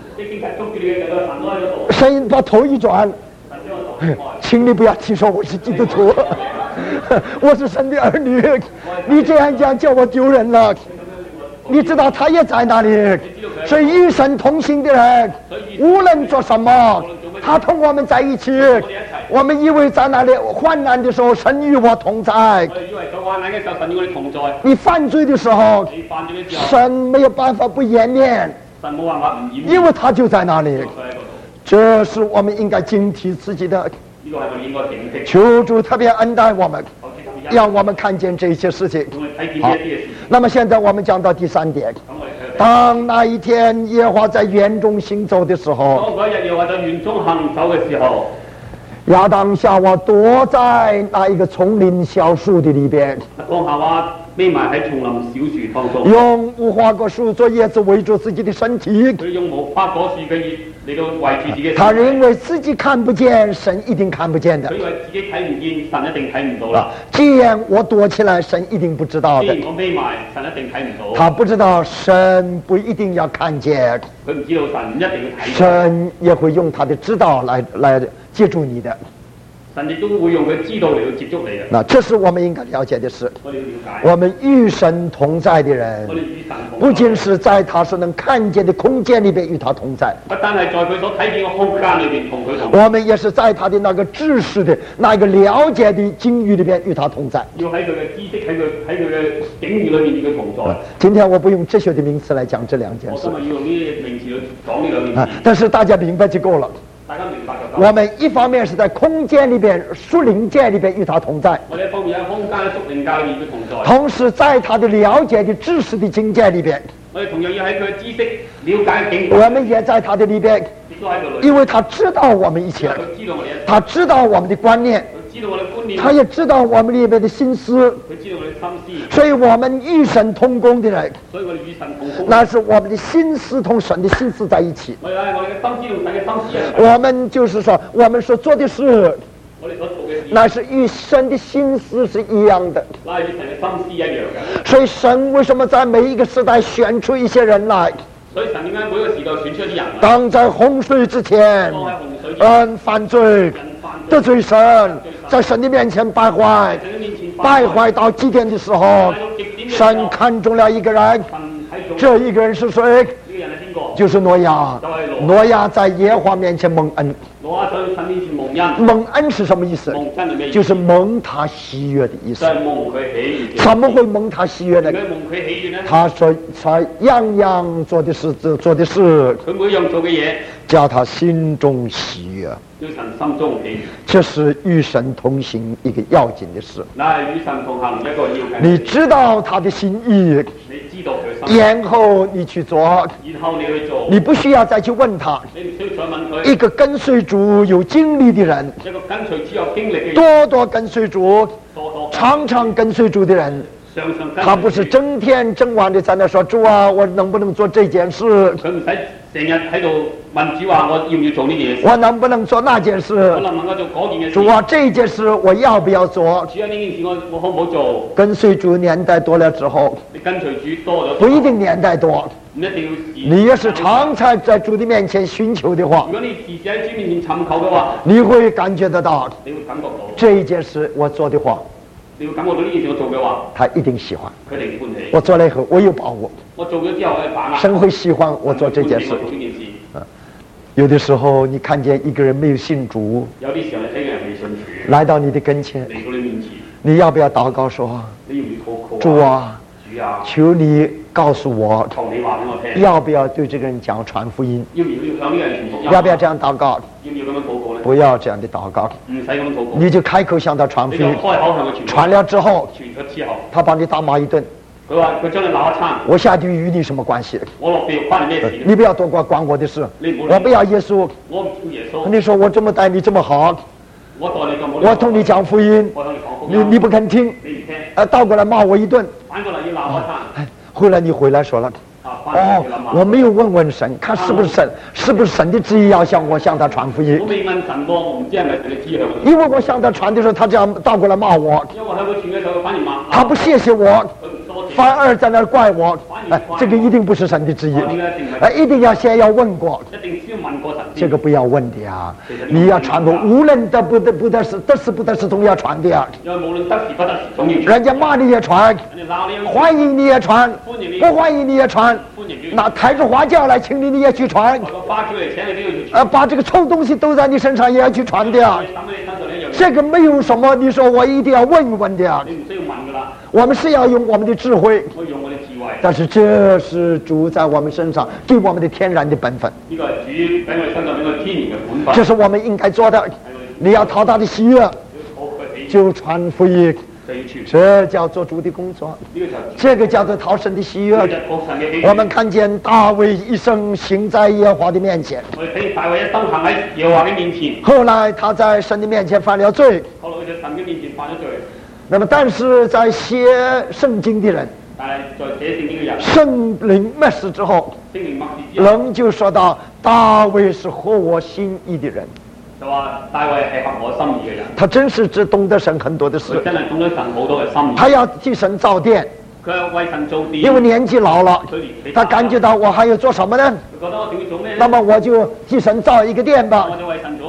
神把頭一轉，請你不要提說我是基督徒，我是神的兒女，你這樣講叫我丟人了。你知道他也在那裡，所以與神同行的人，無論做什麼，他同我們在一起。我們以為在那裡患難的時候，神與我同在。你犯罪的時候，神沒有辦法不掩面，因為他就在那裡。這是我們應該警惕自己的。求主特別恩待我們，讓我們看見這些事情。好，那麼現在我們講到第三點，當那一天耶和華在園中行走的時候，亞當夏娃躲在那一個叢林小樹的裡邊， 匿埋喺叢林小樹當中， 用無花果樹做葉子圍住自己的身體。 佢用無花果樹嘅葉嚟到圍住自己。 他認為自己看不見，神一定看不見的。 佢以為自己睇唔見，神一定睇唔到啦。 既然我躲起來，神一定不知道的。 既然我匿埋，神一定睇唔到。 他不知道神不一定要看見， 佢唔知道神唔一定要睇。 神也會用他的知道來接住你的。 神亦都會用佢知道嚟去接觸你嘅。 那這是我們應該了解的事。我們與神同在的人，不僅是在他所能看見的空間裏邊與他同在， 不單係在佢所睇見嘅空間裏邊同佢同在，我們也是在他的那個知識的那個了解的境遇裏邊與他同在。 要喺佢嘅知識喺佢嘅境遇裏面與佢同在。 今天我不用哲學的名詞來講這兩件事， 我今日要用呢啲名詞去講呢兩件事。 但是大家明白就夠了。 大家明白就夠。 我們一方面是在空間裏邊、屬靈界裏邊與他同在， 我哋一方面喺空間、屬靈界裏面與佢同在。 同時在他的了解的知識的境界裏邊， 我哋同樣要喺佢嘅知識、了解嘅境界。 我們也在他的裏邊，因為他知道我們一切，他知道我們的觀念，他也知道我們裏面的心思，所以我們與神同工的人，那是我們的心思同神的心思在一起。我們就是說，我們所做的事，那是與神的心思是一樣的。所以神為什麼在每一個時代選出一些人來？ 所以神點解每個時代選出一啲人？ 當在洪水之前，犯罪得罪神，在神的面前敗壞到極點的時候，神看中了一個人，這一個人是誰？就是挪亞。挪亞在耶和華面前蒙恩。蒙恩是什麼意思？就是蒙他喜悅的意思。怎麼會蒙他喜悅呢？他說他樣樣做的事， 佢每樣做嘅嘢， 叫他心中喜悅。 叫神心中喜悅。 這是與神同行一個要緊的事。 那係與神同行一個要緊。 你知道他的心意， 你知道佢心意， 然後你去做， 然後你去做， 你不需要再去問他。 你唔需要再問佢。 一個跟隨主有經歷的人， 一個跟隨主有經歷嘅人， 多多跟隨主，常常跟隨主的人，他不是整天整晚的在那說主啊，我能不能做這件事？ 佢唔使成日喺度問主話，我要唔要做呢件事？ 我能不能做那件事？ 我能唔能夠做嗰件嘅事？ 主啊，這件事我要不要做？ 主啊，呢件事我可唔可做？ 跟隨主年代多了之後， 你跟隨主多咗， 不一定年代多。 唔一定要。 你要是常常在主的面前尋求的話， 如果你時時喺主面前尋求嘅話， 你會感覺得到， 你會感覺到這一件事我做的話， 你會感覺到呢件事我做嘅話， 他一定喜歡。 佢一定歡喜。 我做了以後，我有把握。 我做咗之後，我有把握。 神會喜歡我做這件事。有的時候你看見一個人沒有信主， 有啲時候你睇見人未信主， 來到你的跟前， 嚟到你面前， 你要不要禱告說？ 你要唔要禱告？ 主啊， 主啊， 求你告訴我， 求你話俾我聽， 要不要對這個人講傳福音？ 要唔要向呢個人傳福音？ 要不要這樣禱告？ 要唔要咁樣禱告呢？ 不要這樣的禱告， 唔使咁樣禱告， 你就開口向他傳福音。 開口向佢傳。 傳了之後， 傳咗之後， 他把你打罵一頓。 佢話佢將你鬧一餐。 我下地獄與你什麼關係？ 我落地獄關你咩事？ 你不要多管我的事。我不要耶穌。 我唔要耶穌。 你說我這麼待你這麼好， 我待你咁好。 我同你講福音，你不肯聽， 你唔聽， 倒過來罵我一頓， 反過來要鬧我一餐。 後來你回來說了，我沒有問神，看是不是神的旨意要向他傳福音。 我未問神過，我唔知係咪神嘅旨意。 因為我向他傳的時候，他這樣倒過來罵我。 因為我喺佢傳嘅時候，反而罵。 他不謝謝我，反而在那兒怪我。這個一定不是神的旨意。一定要先要問過。 一定先問過神。 這個不要問的呀，你要傳過，無論得失不得失總要傳的呀。 因為無論得時不得時總要傳。 人家罵你也傳，歡迎你也傳，不歡迎你也傳。那抬着花轎來請你也去傳。把這個臭東西都在你身上也要去傳的呀。這個沒有什麼，你說我一定要問的呀。 你唔需要問噶啦。 我們是要用我們的智慧。 我用我的智慧。 但是這是主在我們身上給我們的天然的本分。 呢個係主喺我身上呢個天然嘅本分。 這是我們應該做的。你要討他的喜悅，就傳福音。這叫做主的工作，這個叫做討神的喜悅。我們看見大衛一生行在耶和華的面前， 我哋睇大衛一生行喺耶和華嘅面前。 後來他在神的面前犯了罪， 後來佢在神嘅面前犯咗罪。 那麼但是在寫聖經的人， 但係在寫聖經嘅人， 聖靈默示之後， 聖靈默示之後， 仍舊說到大衛是合我心意的人。 就話大衛係合我心意嘅人， 他真是只懂得神很多的事， 佢真係懂得神好多嘅心意。 他要替神造殿， 佢係為神造殿， 因為年紀老了，他感覺到我還要做什麼呢？ 佢覺得我點要做咩？ 那麼我就替神造一個殿吧。 我就為神做個殿。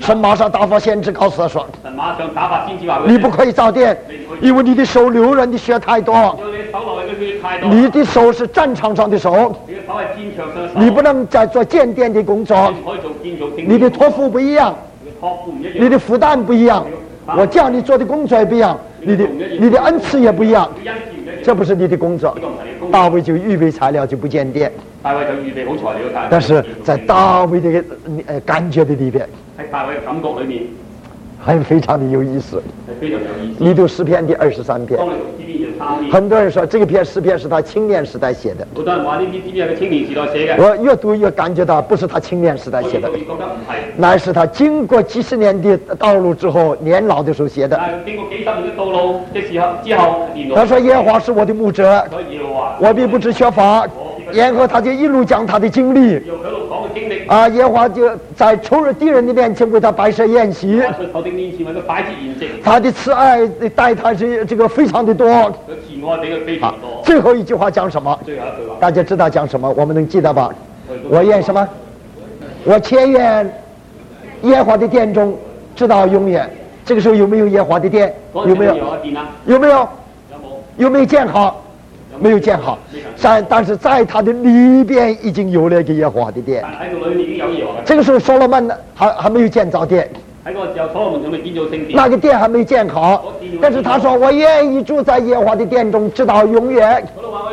神马上打发先知告诉他说， 神馬上打發先知話佢， 你不可以造殿，因為你的手流人的血太多， 因為你手流嘅血太多， 你的手是戰場上的手， 你嘅手係戰場上嘅手， 你不能再做建殿的工作， 你唔可以做建造聖殿， 你的託付不一樣，你的負擔不一樣，我叫你做的工作也不一樣，你的恩賜也不一樣，這不是你的工作。大衛就預備材料就不建殿， 大衛就預備好材料， 但是在大衛的感覺的裏邊， 喺大衛嘅感覺裏面， 非常的有意思。 係非常有意思。 你讀詩篇第23篇，很多人說這個詩篇是他青年時代寫的， 好多人話呢啲詩篇係佢青年時代寫嘅， 我越讀越感覺到不是他青年時代寫的， 我越覺得唔係， 乃是他經過幾十年的道路之後年老的時候寫的。 經過幾十年嘅道路嘅時候之後年老。 他說耶和華是我的牧者，我必不致缺乏。然後他就一路講他的經歷，耶和華就在仇人敵人的面前為他擺設筵席，他的慈愛待他是這個非常的多。最後一句話講什麼？大家知道講什麼？我們能記得吧？我願什麼？我且願耶和華的殿中直到永遠。這個時候有沒有耶和華的殿？有沒有？有沒有？有沒有建好？沒有建好，但是在他的裏邊已經有了一個耶和華的殿。這個時候所羅門還沒有建造殿，那個殿還沒建好，但是他說我願意住在耶和華的殿中直到永遠。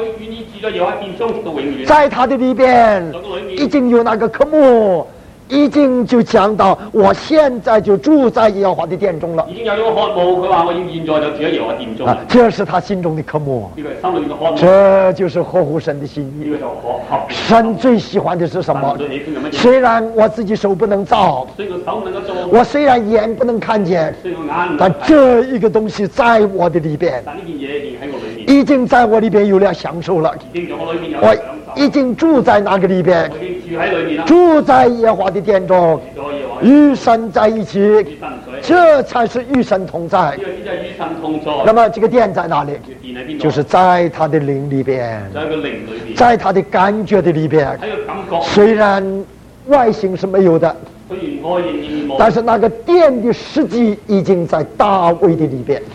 在他的裏邊已經有那個科目，已經就講到我現在就住在耶和華的殿中了。已經有一個渴慕，佢話我要現在就住喺耶和華殿中。這是他心中的科目，這就是合乎神的心意。神最喜歡的是什麼？雖然我自己手不能造，我雖然眼不能看見，但這一個東西在我的裏邊，已經在我裏邊有了享受了。我已經住在那個裏邊，住在耶和華的殿中，與神在一起，這才是與神同在。那麼這個殿在哪裡？就是在他的靈裏邊，在他的感覺的裏邊。雖然外形是沒有的，但是那個殿的實際已經在大衛的裏邊。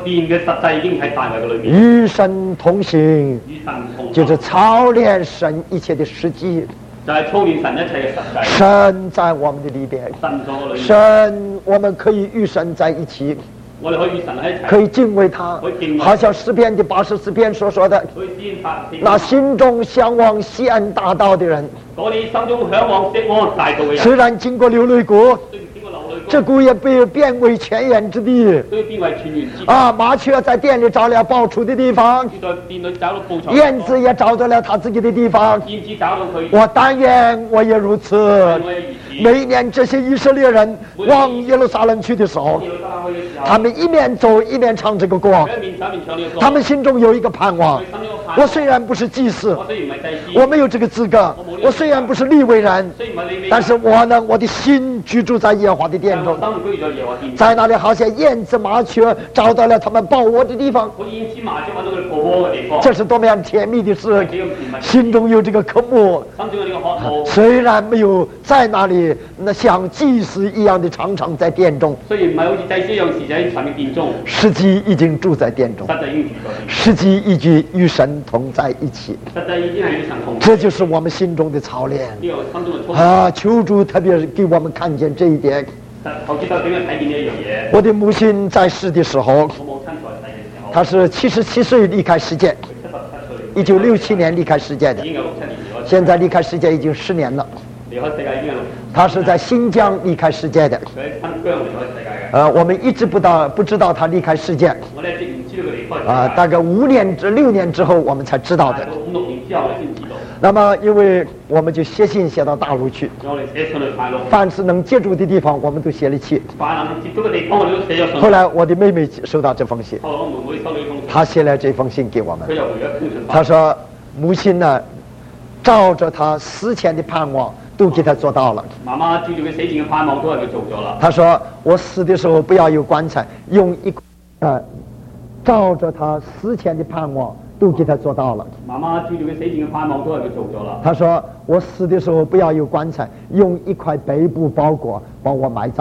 與神同行，就是操練神一切的實際。神在我們的裏邊，神我們可以與神在一起，可以敬畏他，好像詩篇第84篇所說的，那心中向往錫安大道的人，雖然經過流淚谷，這谷也被變為泉源之地。麻雀在殿裏找了抱雛的地方，燕子也找到了他自己的地方。我但願我也如此。每一年這些以色列人往耶路撒冷去的時候，他們一面走一面唱這個歌，他們心中有一個盼望。我雖然不是祭司，我沒有這個資格，我雖然不是利未人，但是我呢，我的心居住在耶和華的殿中，在那裡好像燕子麻雀找到了他們抱窩的地方，這是多麼樣甜蜜的事。心中有這個渴慕，雖然沒有在那裡那像祭司一樣的常常在殿中，實際已經住在殿中，實際已經與神同在一起，這就是我們心中的操練求主特別給我們看見這一點。我的母親在世的時候，她是77歲離開世界，1967年離開世界的，現在離開世界已經10年了。他是在新疆離開世界的，我們一直不知道他離開世界，大概6年之後我們才知道的。那麼因為我們就寫信寫到大陸去，凡是能接觸的地方我們都寫了去。後來我的妹妹收到這封信，她寫了這封信給我們，她說母親呢照着她死前的盼望都給他做到了。媽媽照住佢死前嘅盼望都係佢做咗啦。他說：我死的時候不要有棺材，用一照着他死前的盼望都給他做到了。媽媽照住佢死前嘅盼望都係佢做咗啦。他說：我死的時候不要有棺材，用一塊白布包裹，幫我埋葬。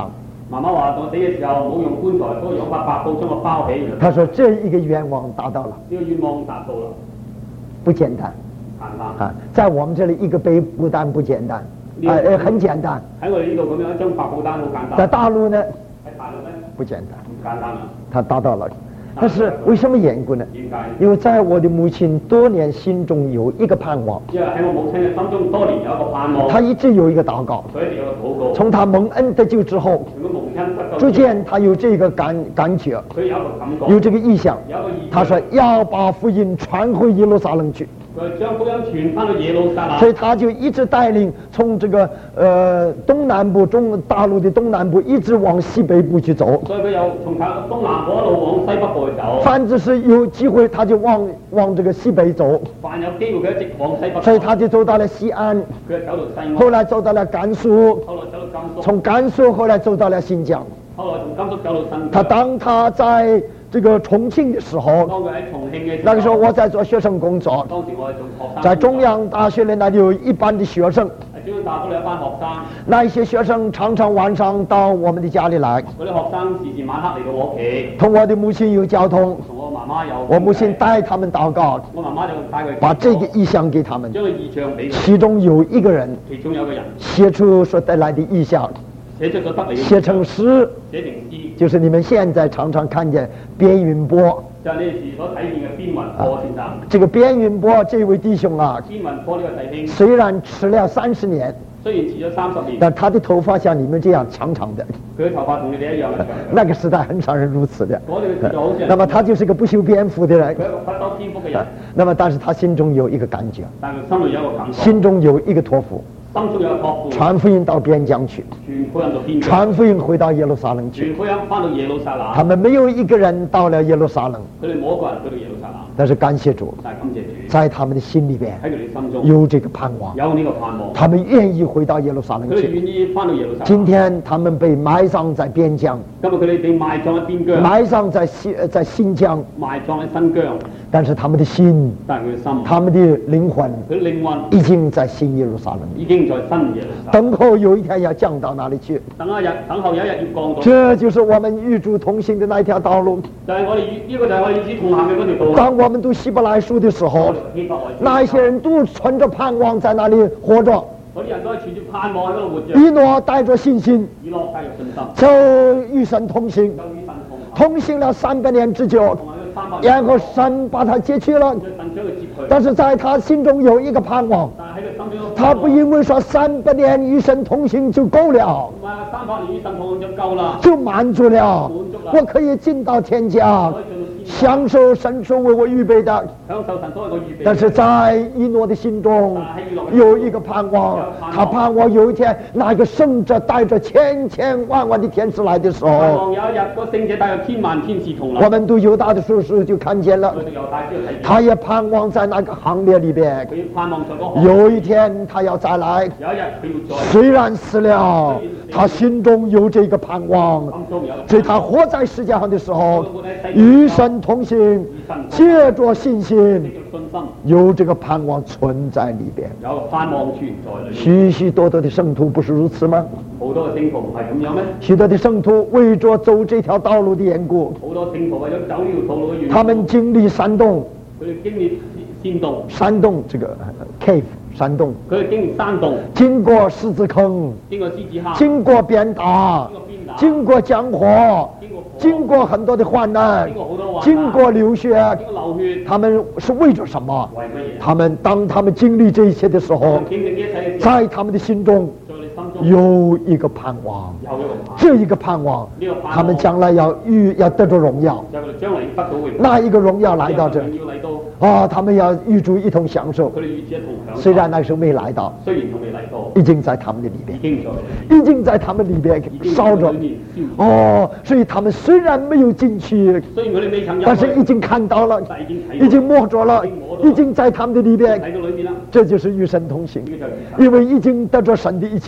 媽媽話我死嘅時候冇用棺材，都用塊白布將我包起。 他說這一個願望達到了。 呢個願望達到了， 不簡單。在我們這裡一個背布單不簡單，很簡單。 喺我哋呢度咁樣一張白布單好簡單。 在大陸呢？ 喺大陸呢？ 不簡單。 唔簡單啦。 他達到了。但是為什麼緣故呢？因為在我的母親多年心中有一個盼望。 因為喺我母親嘅心中多年有一個盼望。 他一直有一個禱告。 佢一直有個禱告。 從他蒙恩得救之後，逐漸他有這個感覺。 佢有一個感覺。 有這個意向。他說要把福音傳回耶路撒冷去。 將福音傳翻去耶路撒冷。 所以他就一直帶領從這個東南部大陸的東南部一直往西北部去走。 所以佢又從東南部一路往西北部去走。 凡是有機會，他就往這個西北走。 凡有機會，佢一直往西北。 所以他就走到了西安。 佢走到西安。 後來走到了甘肅。 後來走到甘肅。 從甘肅後來走到了新疆。 後來從甘肅走到新疆。 當他在這個重慶的時候，那個時候我在做學生工作。 當時我係做學生。 在中央大學裏，那裡有一班的學生。 中央大學裏有一班學生。 那一些學生常常晚上到我們的家裡來。 嗰啲學生時時晚黑嚟到我屋企。 同我的母親有交通。 同我媽媽有。 我母親帶他們禱告。 我媽媽就帶佢。 把這個意向給他們。 將個意向俾佢。 其中有一個人。 其中有個人。 寫出所得來的意向。寫成詩，就是你們現在常常看見邊雲波。 就係你時所睇見嘅邊雲波先生。 這個邊雲波這位弟兄啊， 邊雲波呢個弟兄， 雖然遲了30年， 雖然遲咗30年， 但他的頭髮像你們這樣長長的。 佢嘅頭髮同你哋一樣嘅長。 那個時代很少人如此的。 嗰個時代好似。 那麼他就是個不修邊幅的人。 佢係一個不修邊幅嘅人。 那麼但是他心中有一個感覺。 但係心裏有一個感覺。 心中有一個託付。 心中有託付， 傳福音到邊疆去，傳福音回到耶路撒冷去， 傳福音翻到耶路撒冷。 他們沒有一個人到了耶路撒冷， 佢哋冇一個人去到耶路撒冷。 但是感謝主，在他們的心裏邊， 喺佢哋心中有這個盼望， 有呢個盼望。 他們願意回到耶路撒冷去， 佢哋願意翻到耶路撒冷。 今天他們被埋葬在邊疆， 今日佢哋被埋葬喺邊疆， 埋葬在新疆， 埋葬喺新疆。 但是他們的心， 但係佢嘅心， 他們的靈魂， 佢靈魂已經在新耶路撒冷， 已經在新耶路撒冷。 等候有一天要降到哪裡去？ 等後有一日要降到。 這就是我們與主同行的那條道路。 就係我哋呢個就係我哋與主同行嘅嗰條道路。 當我們讀希伯來書的時候，那一些人都存着盼望在那裡活着。 嗰啲人都係存住盼望喺嗰度活着。 以諾帶着信心，就與神同行，同行了300年之久。然後神把他接去了，但是在他心中有一個盼望，他不因為說300年與神同行就夠了，就滿足了，我可以進到天家，享受神所為我預備的。但是在以諾的心中有一個盼望，他盼望有一天那個聖者帶着千千萬萬的天使來的時候， 有一日個聖者帶着千萬天使同來。 我們讀猶大的書時就看見了，他也盼望在那個行列裏邊，有一天他要再來，雖然死了，他心中有這個盼望，所以他活在世界上的時候與神同行，借着信心有這個盼望存在裏邊。 有盼望存在裏邊。 許許多多的聖徒不是如此嗎？ 好多嘅聖徒唔係咁樣咩？ 許多的聖徒為着走這條道路的緣故， 好多聖徒為咗走呢條道路嘅緣故， 他們經歷山洞， 佢哋經歷山洞， 山洞這個 cave 山洞， 佢哋經歷山洞， 經過獅子坑， 經過獅子坑， 經過鞭打，經過江火，經過很多的患難，經過流血，他們是為着什麼？當他們經歷這一切的時候，在他們的心中有一個盼望，這一個盼望，他們將來要得着榮耀，那一個榮耀來到這，他們要與主一同享受。雖然那個時候沒來到，已經在他們的裏邊，已經在他們裏邊燒着。所以他們雖然沒有進去，但是已經看到了，已經摸着了，已經在他們的裏邊。這就是與神同行，因為已經得着神的一切了，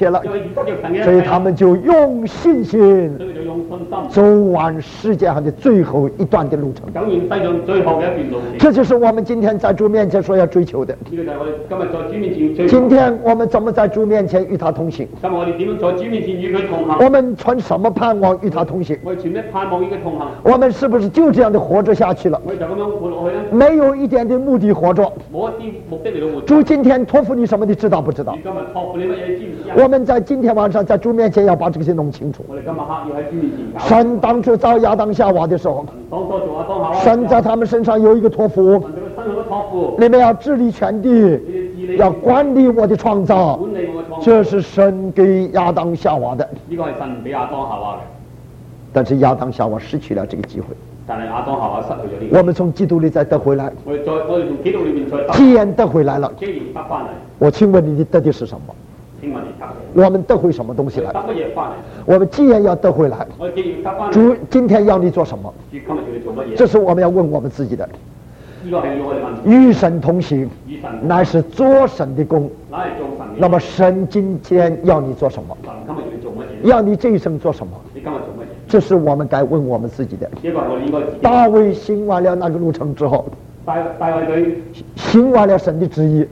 所以他们就用信心走完世界上的最后一段的路程。这就是我们今天在主面前所要追求的。今天我们怎么在主面前与他同行？我们存什么盼望与他同行？我们是不是就这样的活着下去了？没有一点的目的活着。主今天托付你什么？你知道不知道？我们在今天晚上在主面前要把这些弄清楚。神当初造亚当夏娃的时候，神在他们身上有一个托付，你们要治理全地，要管理我的创造，这是神给亚当夏娃的。但是亚当夏娃失去了这个机会。我们从基督里再得回来，既然得回来了，我请问你得的是什么？我们得回什么东西来？我们既然要得回来，主今天要你做什么？这是我们要问我们自己的。与神同行乃是做神的工，那么神今天要你做什么？要你这一生做什么？这是我们该问我们自己的。大卫行完了那个路程之后，行完了神的旨意，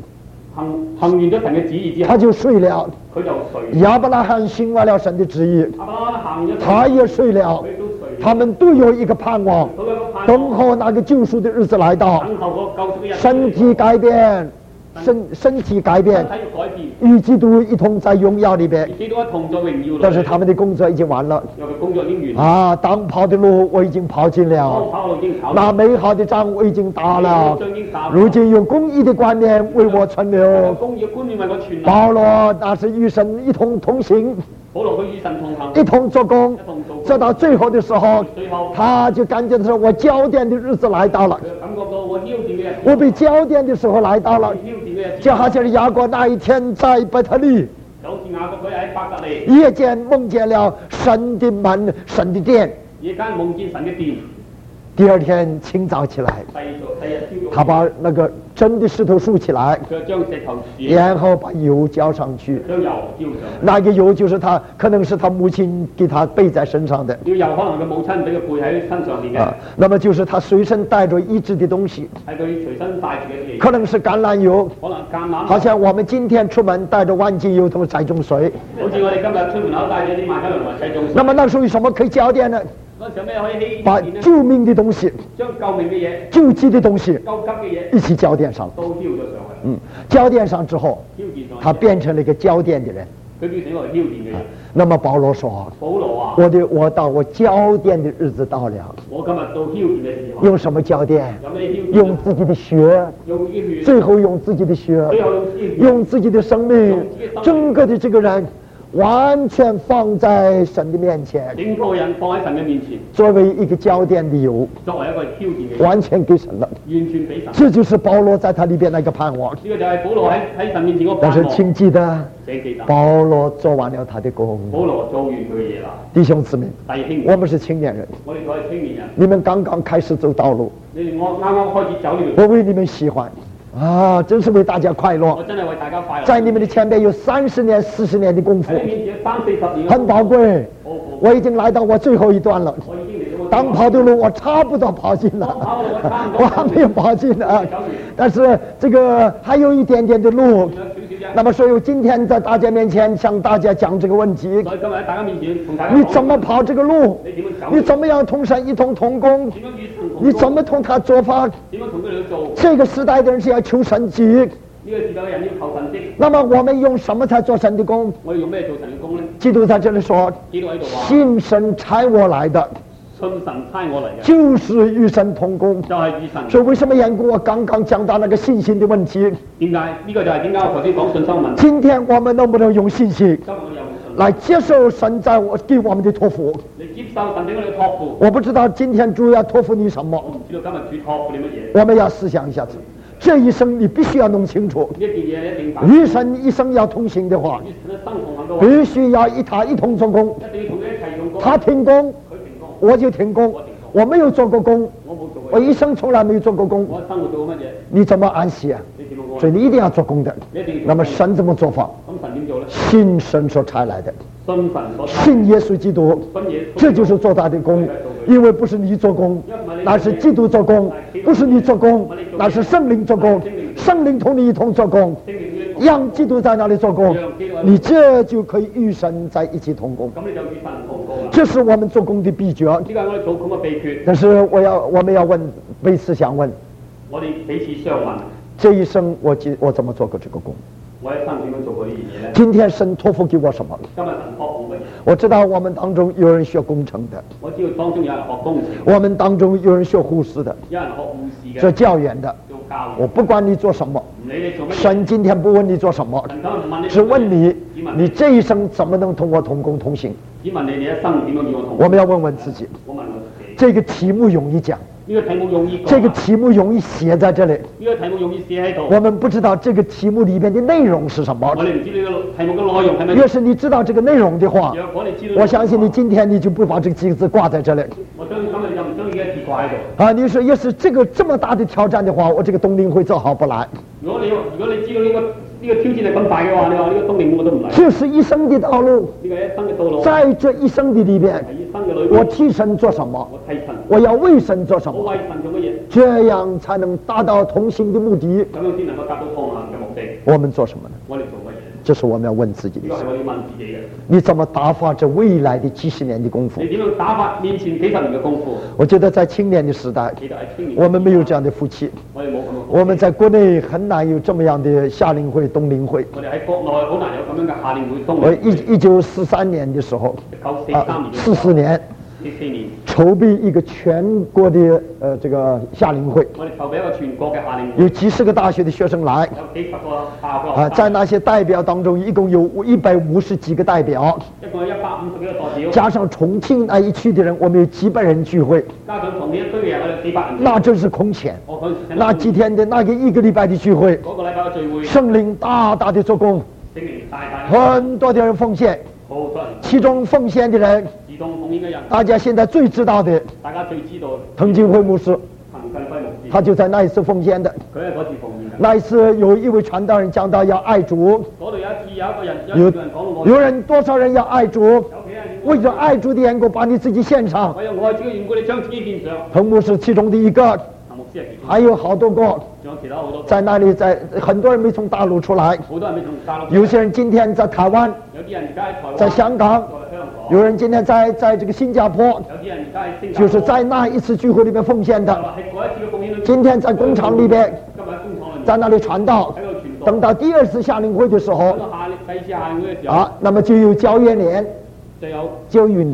他就睡了。亚伯拉罕行完了神的旨意，他也睡了。他们都有一个盼望，等候那个救赎的日子来到，身体改变，身体改变，与基督一同在荣耀里边。但是他们的工作已经完了啊！当跑的路我已经跑尽了，那美好的仗我已经打了，如今用公义的观念为我存留。保罗那是与神一同同行，一同做工，做到最后的时候，他就感觉到我交奠的日子来到了，我被交奠的时候来到了，就好像雅各那一天在伯特利夜间梦见了神的门，神的殿。第二天清早起来，他把那个真的石头竖起来，然后把油浇上去。那个油就是他，可能是他母亲给他背在身上的。那么就是他随身带着医治的东西，可能是橄榄油，好像我们今天出门带着万金油同栽种水。那么那属于什么可以浇奠呢？把救命的东西、救济的东西一起浇奠上，浇奠上之后，他变成了一个浇奠的人。那么保罗说：“我到我浇奠的日子到了。用什么浇奠？用自己的血，最后用自己的血，用自己的生命，整个的这个人。”完全放在神的面前，作为一个焦点的油，完全给神了。这就是保罗在他里边那个盼望。但是请记得，保罗做完了他的工。弟兄姊妹，我们是青年人，你们刚刚开始走道路，我为你们喜欢。啊，真是为大家快乐！在你们的前边有30年、40年的功夫，很宝贵。我已经来到我最后一段了，当跑的路我差不多跑尽了，我还没有跑尽呢，但是这个还有一点点的路。那么所以今天在大家面前向大家讲这个问题，你怎么跑这个路？你怎么样同神一同同工？你怎么同他做法？这个时代的人是要求神迹，那么我们用什么才做神的工？基督在这里说，信神差我来的，就是与神同工。所以为什么缘故我刚刚讲到那个信心的问题？今天我们能不能用信心来接受神在我给我们的托付？我不知道今天主要托付你什么，我们要思想一下子。这一生你必须要弄清楚，与神一生要同行的话，必须要与他一同做工。他停工，我就停工。我没有做过工，我一生从来没有做过工，你怎么安息啊？所以你一定要做工的。那么神怎么做法？ 信神所差来的，信耶稣基督，这就是做他的工。因为不是你做工，那是基督做工；不是你做工，那是圣灵做工。圣灵同你一同做工，让基督在那里做工，你这就可以与神在一起同工。这是我们做工的秘诀。但是我们要问，彼此相问，这一生我怎么做过这个工？今天神托付给我什么？我知道我们当中有人学工程的，我们当中有人学护士的，做教员的。我不管你做什么，神今天不问你做什么，只问你这一生怎么能同我同工同行。我们要问问自己，这个题目容易讲，这个题目容易写在这里，我们不知道这个题目里面的内容是什么。越是你知道这个内容的话，我相信你今天你就不把这几个字挂在这里。你说要是这么大的挑战的话，我这个冬令会做好不来。如果你知道呢個挑戰係咁大嘅話，你話呢個冬令我都唔嚟。這是一生的道路。呢個一生嘅道路。在這一生的裏邊，我替神做什麼？我要為神做什麼？我為神做乜嘢？這樣才能達到同行的目的。咁樣先能夠達到同行嘅目的。我們做什麼呢？我哋做乜嘢？這是我們要問自己的事。你怎麼打發這未來的幾十年的功夫？你點樣打發面前幾十年嘅功夫？我覺得在青年的時代，我們沒有這樣的福氣。我們在國內很難有這麼樣的夏令會、冬令會。我哋喺國內好難有咁樣嘅夏令會、冬令會。1943年的時候，44年。籌備一個全國的這個夏令會，我哋籌備一個全國嘅夏令會，有幾十個大學的學生來，有幾十個大學在那些代表當中，一共有150幾個代表，一共有150幾個代表，加上重慶那一區的人，我們有幾百人聚會，加上重慶一區嘅人，我哋幾百人，那真是空前。那幾天的那個一個禮拜的聚會，嗰個禮拜嘅聚會，聖靈大大的做工，聖靈大大，很多的人奉獻，其中奉獻的人。大家現在最知道的，滕近輝牧師，他就在那一次奉獻的。那一次有一位傳道人講到要愛主，有人多少人要愛主，為咗愛主的緣故把你自己獻上。滕牧師其中的一個，還有好多個在那裡，很多人沒從大陸出來，有些人今天在台灣，在香港，有人今天在這個新加坡，就是在那一次聚會裡面奉獻的。今天在工廠裡面，在那裡傳道。等到第二次夏令會的時候，那麼就有焦元年、周雲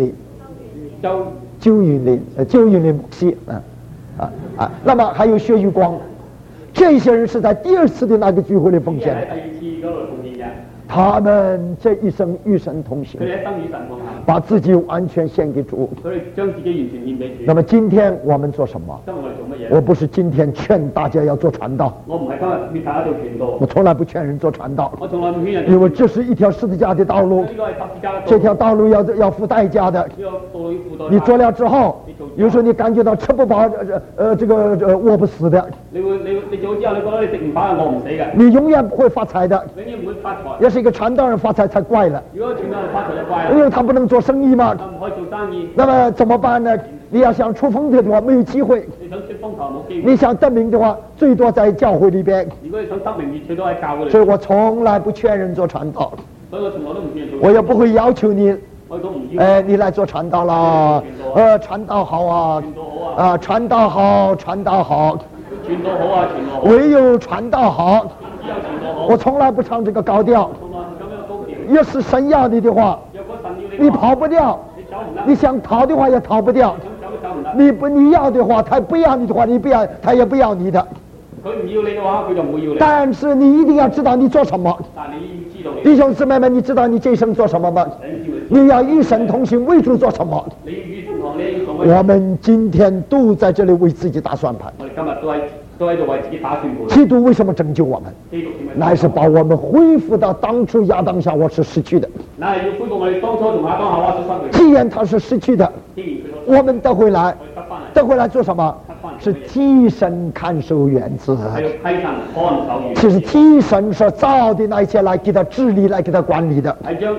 林牧師，那麼還有薛玉光，這些人是在第二次的那個聚會裡奉獻的。他們這一生與神同行，把自己完全獻給主。那麼今天我們做什麼？我不是今天勸大家要做傳道，我從來不勸人做傳道，因為這是一條十字架的道路，這條道路要付代價的。你做了之後，有時候你感覺到吃不飽，這個餓不死的。你做之後，你覺得你食唔飽，餓唔死嘅。你永遠不會發財的。永遠唔會發財。要是一個傳道人發財才怪了。如果傳道人發財就怪了。因為他不能做生意嘛。他唔可以做生意。那麼怎麼辦呢？你要想出風頭的話，沒有機會。你想出風頭冇機會。你想得名的話，最多在教會裏邊。如果你想得名，最多喺教會裏邊。所以我從來不勸人做傳道。所以我從來都唔勸人做。我也不會要求你。你來做傳道啦，傳道好啊，傳道好，傳道好，傳道好啊，傳道好，唯有傳道好。我從來不唱這個高調。要是神要你的話，你跑不掉，你想逃的話也逃不掉。你要的話，他不要你的話，你不要，他也不要你的。佢唔要你嘅話，佢就唔會要你。但是你一定要知道你做什麼。弟兄姊妹們，你知道你這一生做什麼嗎？你要與神同行，為主做什麼？我們今天都在這裏為自己打算盤。我哋今日都喺度為自己打算盤。基督為什麼拯救我們？乃是把我們恢復到當初亞當夏娃是失去的。乃係要恢復我哋當初同亞當夏娃所失去。既然他是失去的，我們得回來，得回來做什麼？ 是替神看守园子。其实替神所造的那一切来给他治理，来给他管理的。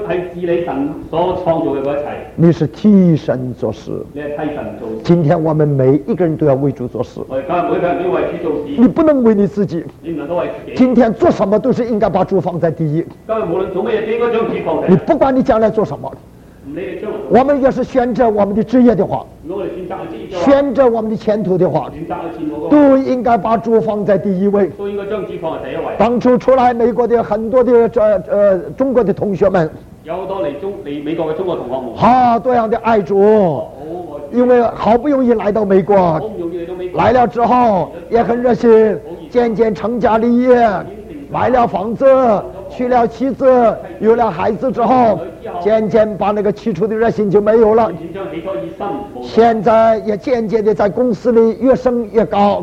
你是替神做事。今天我们每一个人都要为主做事。你不能为你自己。今天做什么都是应该把主放在第一。你不管你将来做什么，我们要是选择我们的职业的话，选择我们的前途的话，都应该把主放在第一位。当初出来美国的很多的中国的同学们， 有好多嚟美國嘅中國同學們， 好多樣的愛主，因為好不容易來到美國，來了之後也很熱心，漸漸成家立業，買了房子，娶了妻子，有了孩子之後，漸漸把那個起初的熱心就沒有了。現在也漸漸的在公司裏越升越高，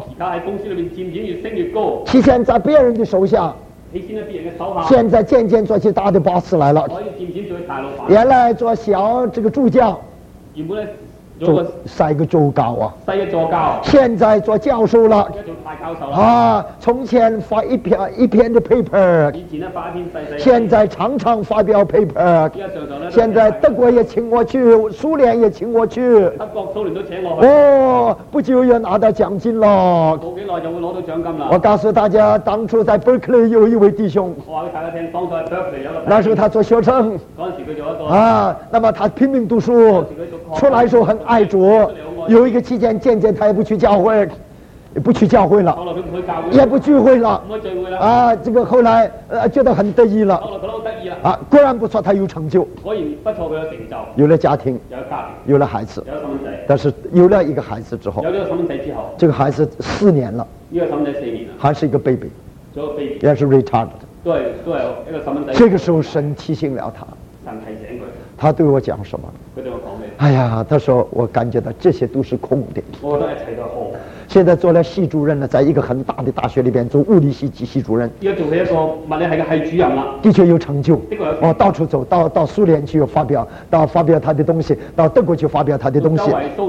起先在別人的手下，現在漸漸做起大的boss來了。原來做小這個助教，做塞個助教啊，現在做教授了啊。從前發一篇的 paper， 現在常常發表 paper。現在德國也請我去，蘇聯也請我去。哦，不久也拿到獎金了。我告訴大家，當初在 Berkeley 有一位弟兄，那時候他做學生啊，那麼他拼命讀書，出來時候很愛主。有一個期間漸漸他也不去教會，不去教會了，也不聚會了啊。這個後來覺得很得意了啊，果然不錯，他有成就，有了家庭，有了孩子，但是有了一個孩子之後，這個孩子4年了，還是一個 baby， 也是 retarded。這個時候神提醒了他，他對我講什麼？哎呀，他說我感覺到這些都是空的。現在做了系主任了，在一個很大的大學裏邊做物理系系主任。的確有成就，到處走，到蘇聯去發表他的東西，到德國去發表他的東西。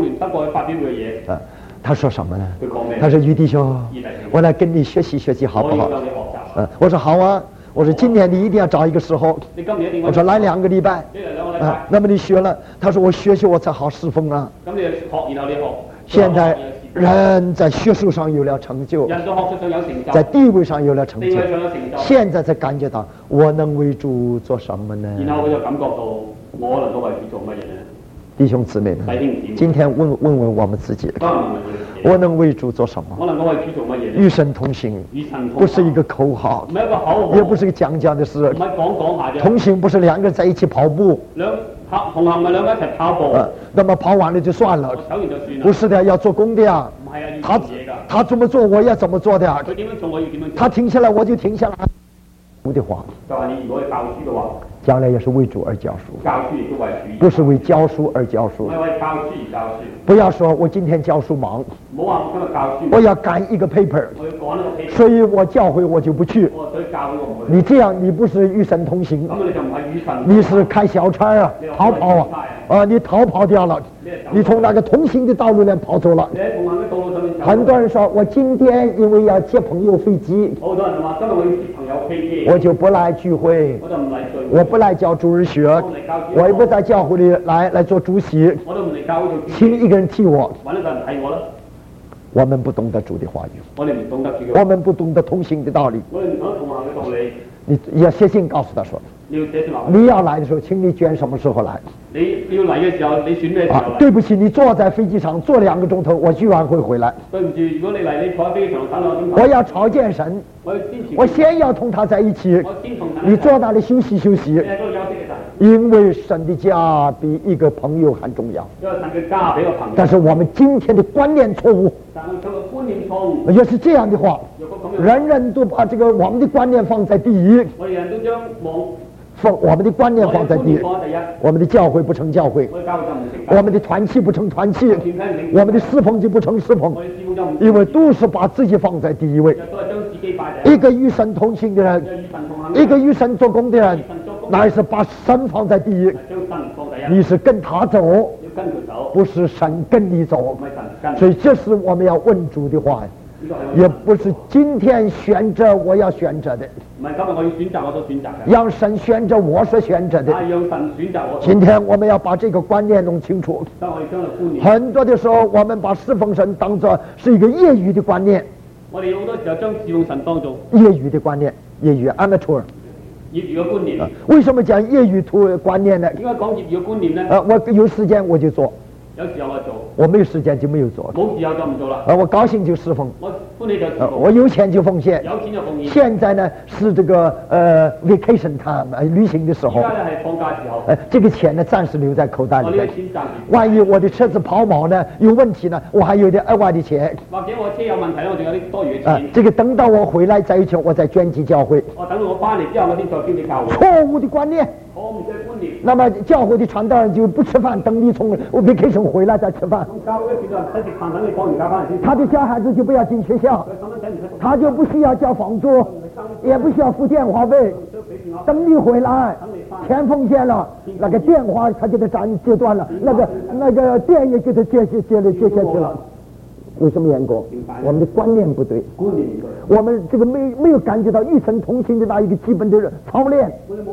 他說什麼呢？他說於弟兄，我來跟你學習好不好？我說好啊。我說今年你一定要找一個時候，我說來2個禮拜，那麼你學了，他說我學我才好侍奉啊。現在人在學術上有了成就，在地位上有了成就，現在才感覺到我能為主做什麼呢？然後我就感覺到我能夠為主做乜嘢呢？弟兄姊妹們，今天問我們自己，我能為主做什麼？我能夠為主做乜嘢？與神同行，不是一個口號，也不是一個講的事。同行不是2個人在一起跑步，同行咪2個一齊跑步，那麼跑完了就算了。不是的，要做工的呀。他怎麼做，我也怎麼做的。他停下來，我就停下來。的話，將來也是為主而教書，不是為教書而教書。不要說我今天教書忙，我要趕一個 paper， 所以我教會我就不去。你這樣你不是與神同行，你是開小差啊，逃跑啊，你逃跑掉了，你從那個同行的道路裏跑走了。很多人說我今天因為要接朋友飛機，我就不來聚會，我不來教主日學，我也不在教會裏來做主席，請一個人替我。我們不懂得主的話語，我們不懂得同行的道理。你要寫信告訴他說，你要來的時候請你捐什麼時候來。你要來嘅時候你選咩時候來。對不起，你坐在飛機上坐2個鐘頭，我居然會回來。對唔住，如果你嚟你坐喺飛機場等2個鐘頭，我要朝見神，我先要同他在一起。你坐那裡休息休息，因為神的家比一個朋友還重要。但是我們今天的觀念錯誤，要是這樣的話，人人都把這個我們的觀念放在第一，我們的觀念放在第一，我們的教會不成教會，我們的團契不成團契，我們的侍奉就不成侍奉，因為都是把自己放在第一位。一個與神同行的人，一個與神做工的人，乃是把神放在第一。你是跟他走，不是神跟你走。 所以这是我们要问主的话，也不是今天选择我要选择的，让神选择我所选择的。今天我们要把这个观念弄清楚。很多的时候我们把侍奉神当作是一个业余的观念， 我哋好多時候將侍奉神當做業餘的觀念，業餘 amateur。 業餘嘅觀念。 為什麼講業餘觀念呢？ 應該講業餘嘅觀念呢？ 我有時間我就做。 有時候我做， 我沒有時間就沒有做， 冇時候就唔做啦。 我高興就侍奉， 我歡喜就侍奉， 我有錢就奉獻， 有錢就奉獻。 現在呢是這個vacation time 旅行的時候， 而家呢係放假時候， 這個錢呢暫時留在口袋裏面。 我呢個錢暫時。 萬一我的車子拋錨呢有問題呢，我還有點額外的錢。 或者我車有問題呢，我仲有啲多餘嘅錢。 這個等到我回來再一求，我再捐給教會。 我等到我翻嚟之後，我先再捐俾教會。 錯誤的觀念。那麼教會的傳道人就不吃飯，等你從 vacation 回來再吃飯。他的小孩子就不要進學校，他就不需要交房租，也不需要付電話費。等你回來，錢奉獻了，那個電話他給他截斷了，那個電也給他接下去了。為什麼緣故？我們的觀念不對，我們這個沒有感覺到與神同行的那一個基本的操練。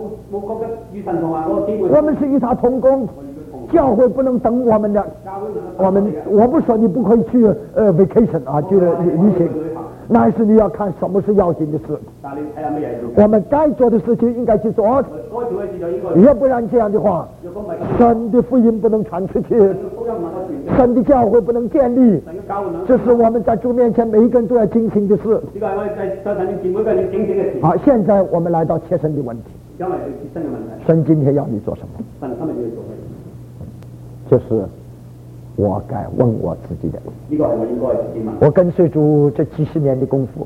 我們是與他同工，教會不能等我們的。我不說你不可以去vacation 啊，去旅行，那是你要看什麼是要緊的事。我們該做的事情應該去做，要不然這樣的話，神的福音不能傳出去，神的教會不能建立。這是我們在主面前每一個人都要警醒的事。好，現在我們來到切身的問題。神今天要你做什麼？這是我該問我自己的。我跟隨主這幾十年的功夫，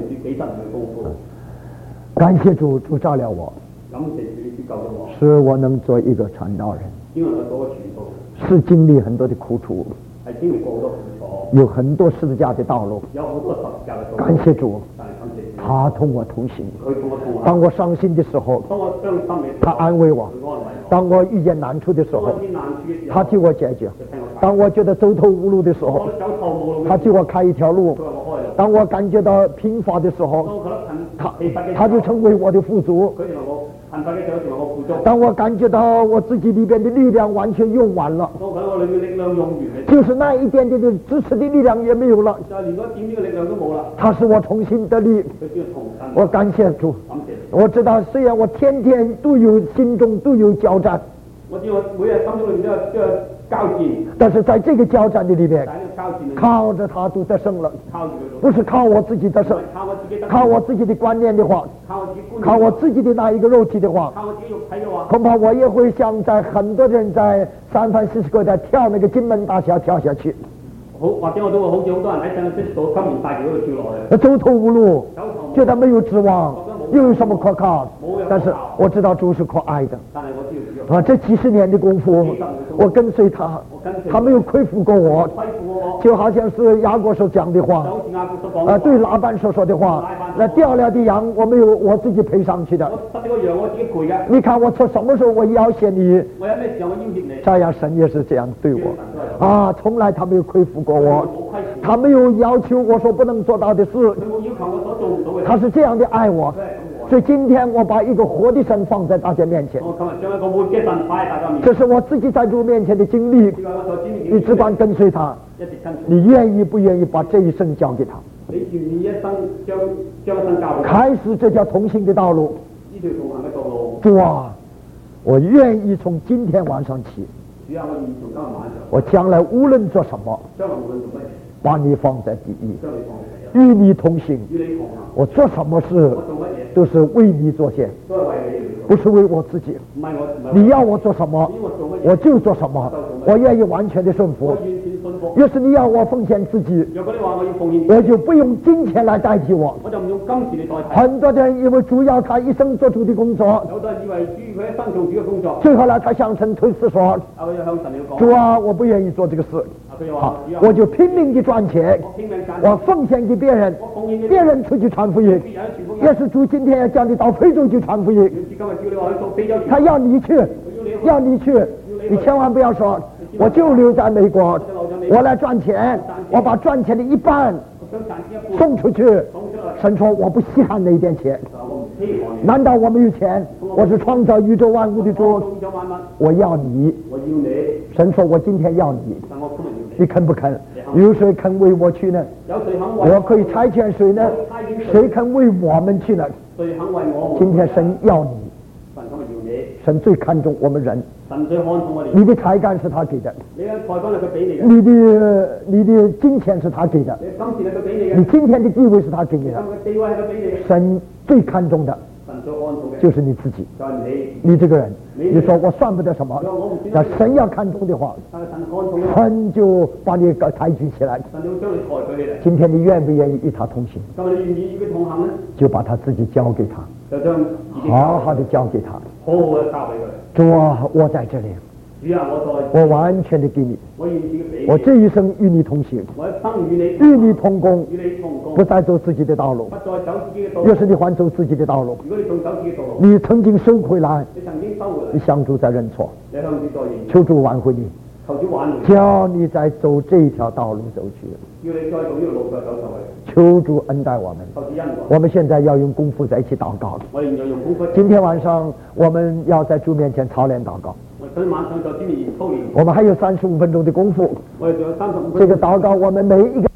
感謝主，主照料我，使我能做一個傳道人，是經歷很多的苦楚，有很多十字架的道路。感謝主，他同我同行。當我傷心的時候，他安慰我；當我遇見難處的時候，他替我解決；當我覺得走投無路的時候，他替我開一條路；當我感覺到貧乏的時候，他就成為我的富足。當我感覺到我自己裏邊的力量完全用完了，就是那一點點的支持的力量也沒有了，他使我重新得力。我感謝主，我知道雖然我天天都有心中都有交戰，我知我每日心中裏面都有交戰，但是在這個交戰的裏面，靠着他都得勝了，不是靠我自己得勝，靠我自己的觀念的話，靠我自己的那一個肉體的話，恐怕我也會像在很多人在三藩市國在跳那個金門大橋跳下去。或者我都會好似好多人喺上邊到金門大橋嗰度跳落去，走投無路，覺得沒有指望，又有什麼可靠？但是我知道主是可愛的。這幾十年的功夫，我跟隨他，他沒有虧負過我，就好像是雅各所講的話，對拉班所說的話，那掉了的羊我沒有我自己賠上去的。你看我從什麼時候我要挾你，這樣神也是這樣對我啊，從來他沒有虧負過我，他沒有要求我所不能做到的事，他是這樣的愛我。所以今天我把一個活的神放在大家面前，這是我自己在主面前的經歷。你只管跟隨他，你願意不願意把這一生交給他？開始這條同行的道路。主啊，我願意從今天晚上起，我將來無論做什麼，把你放在第一，與你同行。我做什麼事都是為你做先，不是為我自己。你要我做什麼我就做什麼，我願意完全的順服。要是你要我奉獻自己，我就不用金錢來代替我。很多人以為主要他一生做主的工作，最後來他向神推辭說，主啊，我不願意做這個事，好，我就拼命的賺錢，我奉獻給別人，別人出去傳福音。也是主今天要叫你到非洲去傳福音，他要你去，你千萬不要說我就留在美國， 我来赚钱，我把赚钱的一半送出去。神说我不稀罕那一点钱，难道我没有钱？我是创造宇宙万物的主，我要你。神说我今天要你，你肯不肯？有谁肯为我去呢？我可以差遣谁呢？谁肯为我们去呢？今天神要你，神最看重我们人。你的才干是他给的，你的金钱是他给的，你今天的地位是他给你的。神最看重的就是你自己，你这个人。你说我算不得什么，那神要看重的话，神就把你抬举起来。今天你愿不愿意与他同行？就把他自己交给他，好好的交给他。主啊，我在这里，我完全的给你，我这一生与你同行，与你同工，不再走自己的道路。若是你还走自己的道路，你曾经收回来，你向主在认错，求主挽回你，叫你再走这一条道路走去。求主恩待我们。我们现在要用功夫在一起祷告。今天晚上我们要在主面前操练祷告。我们还有35分钟的功夫。这个祷告我们每一个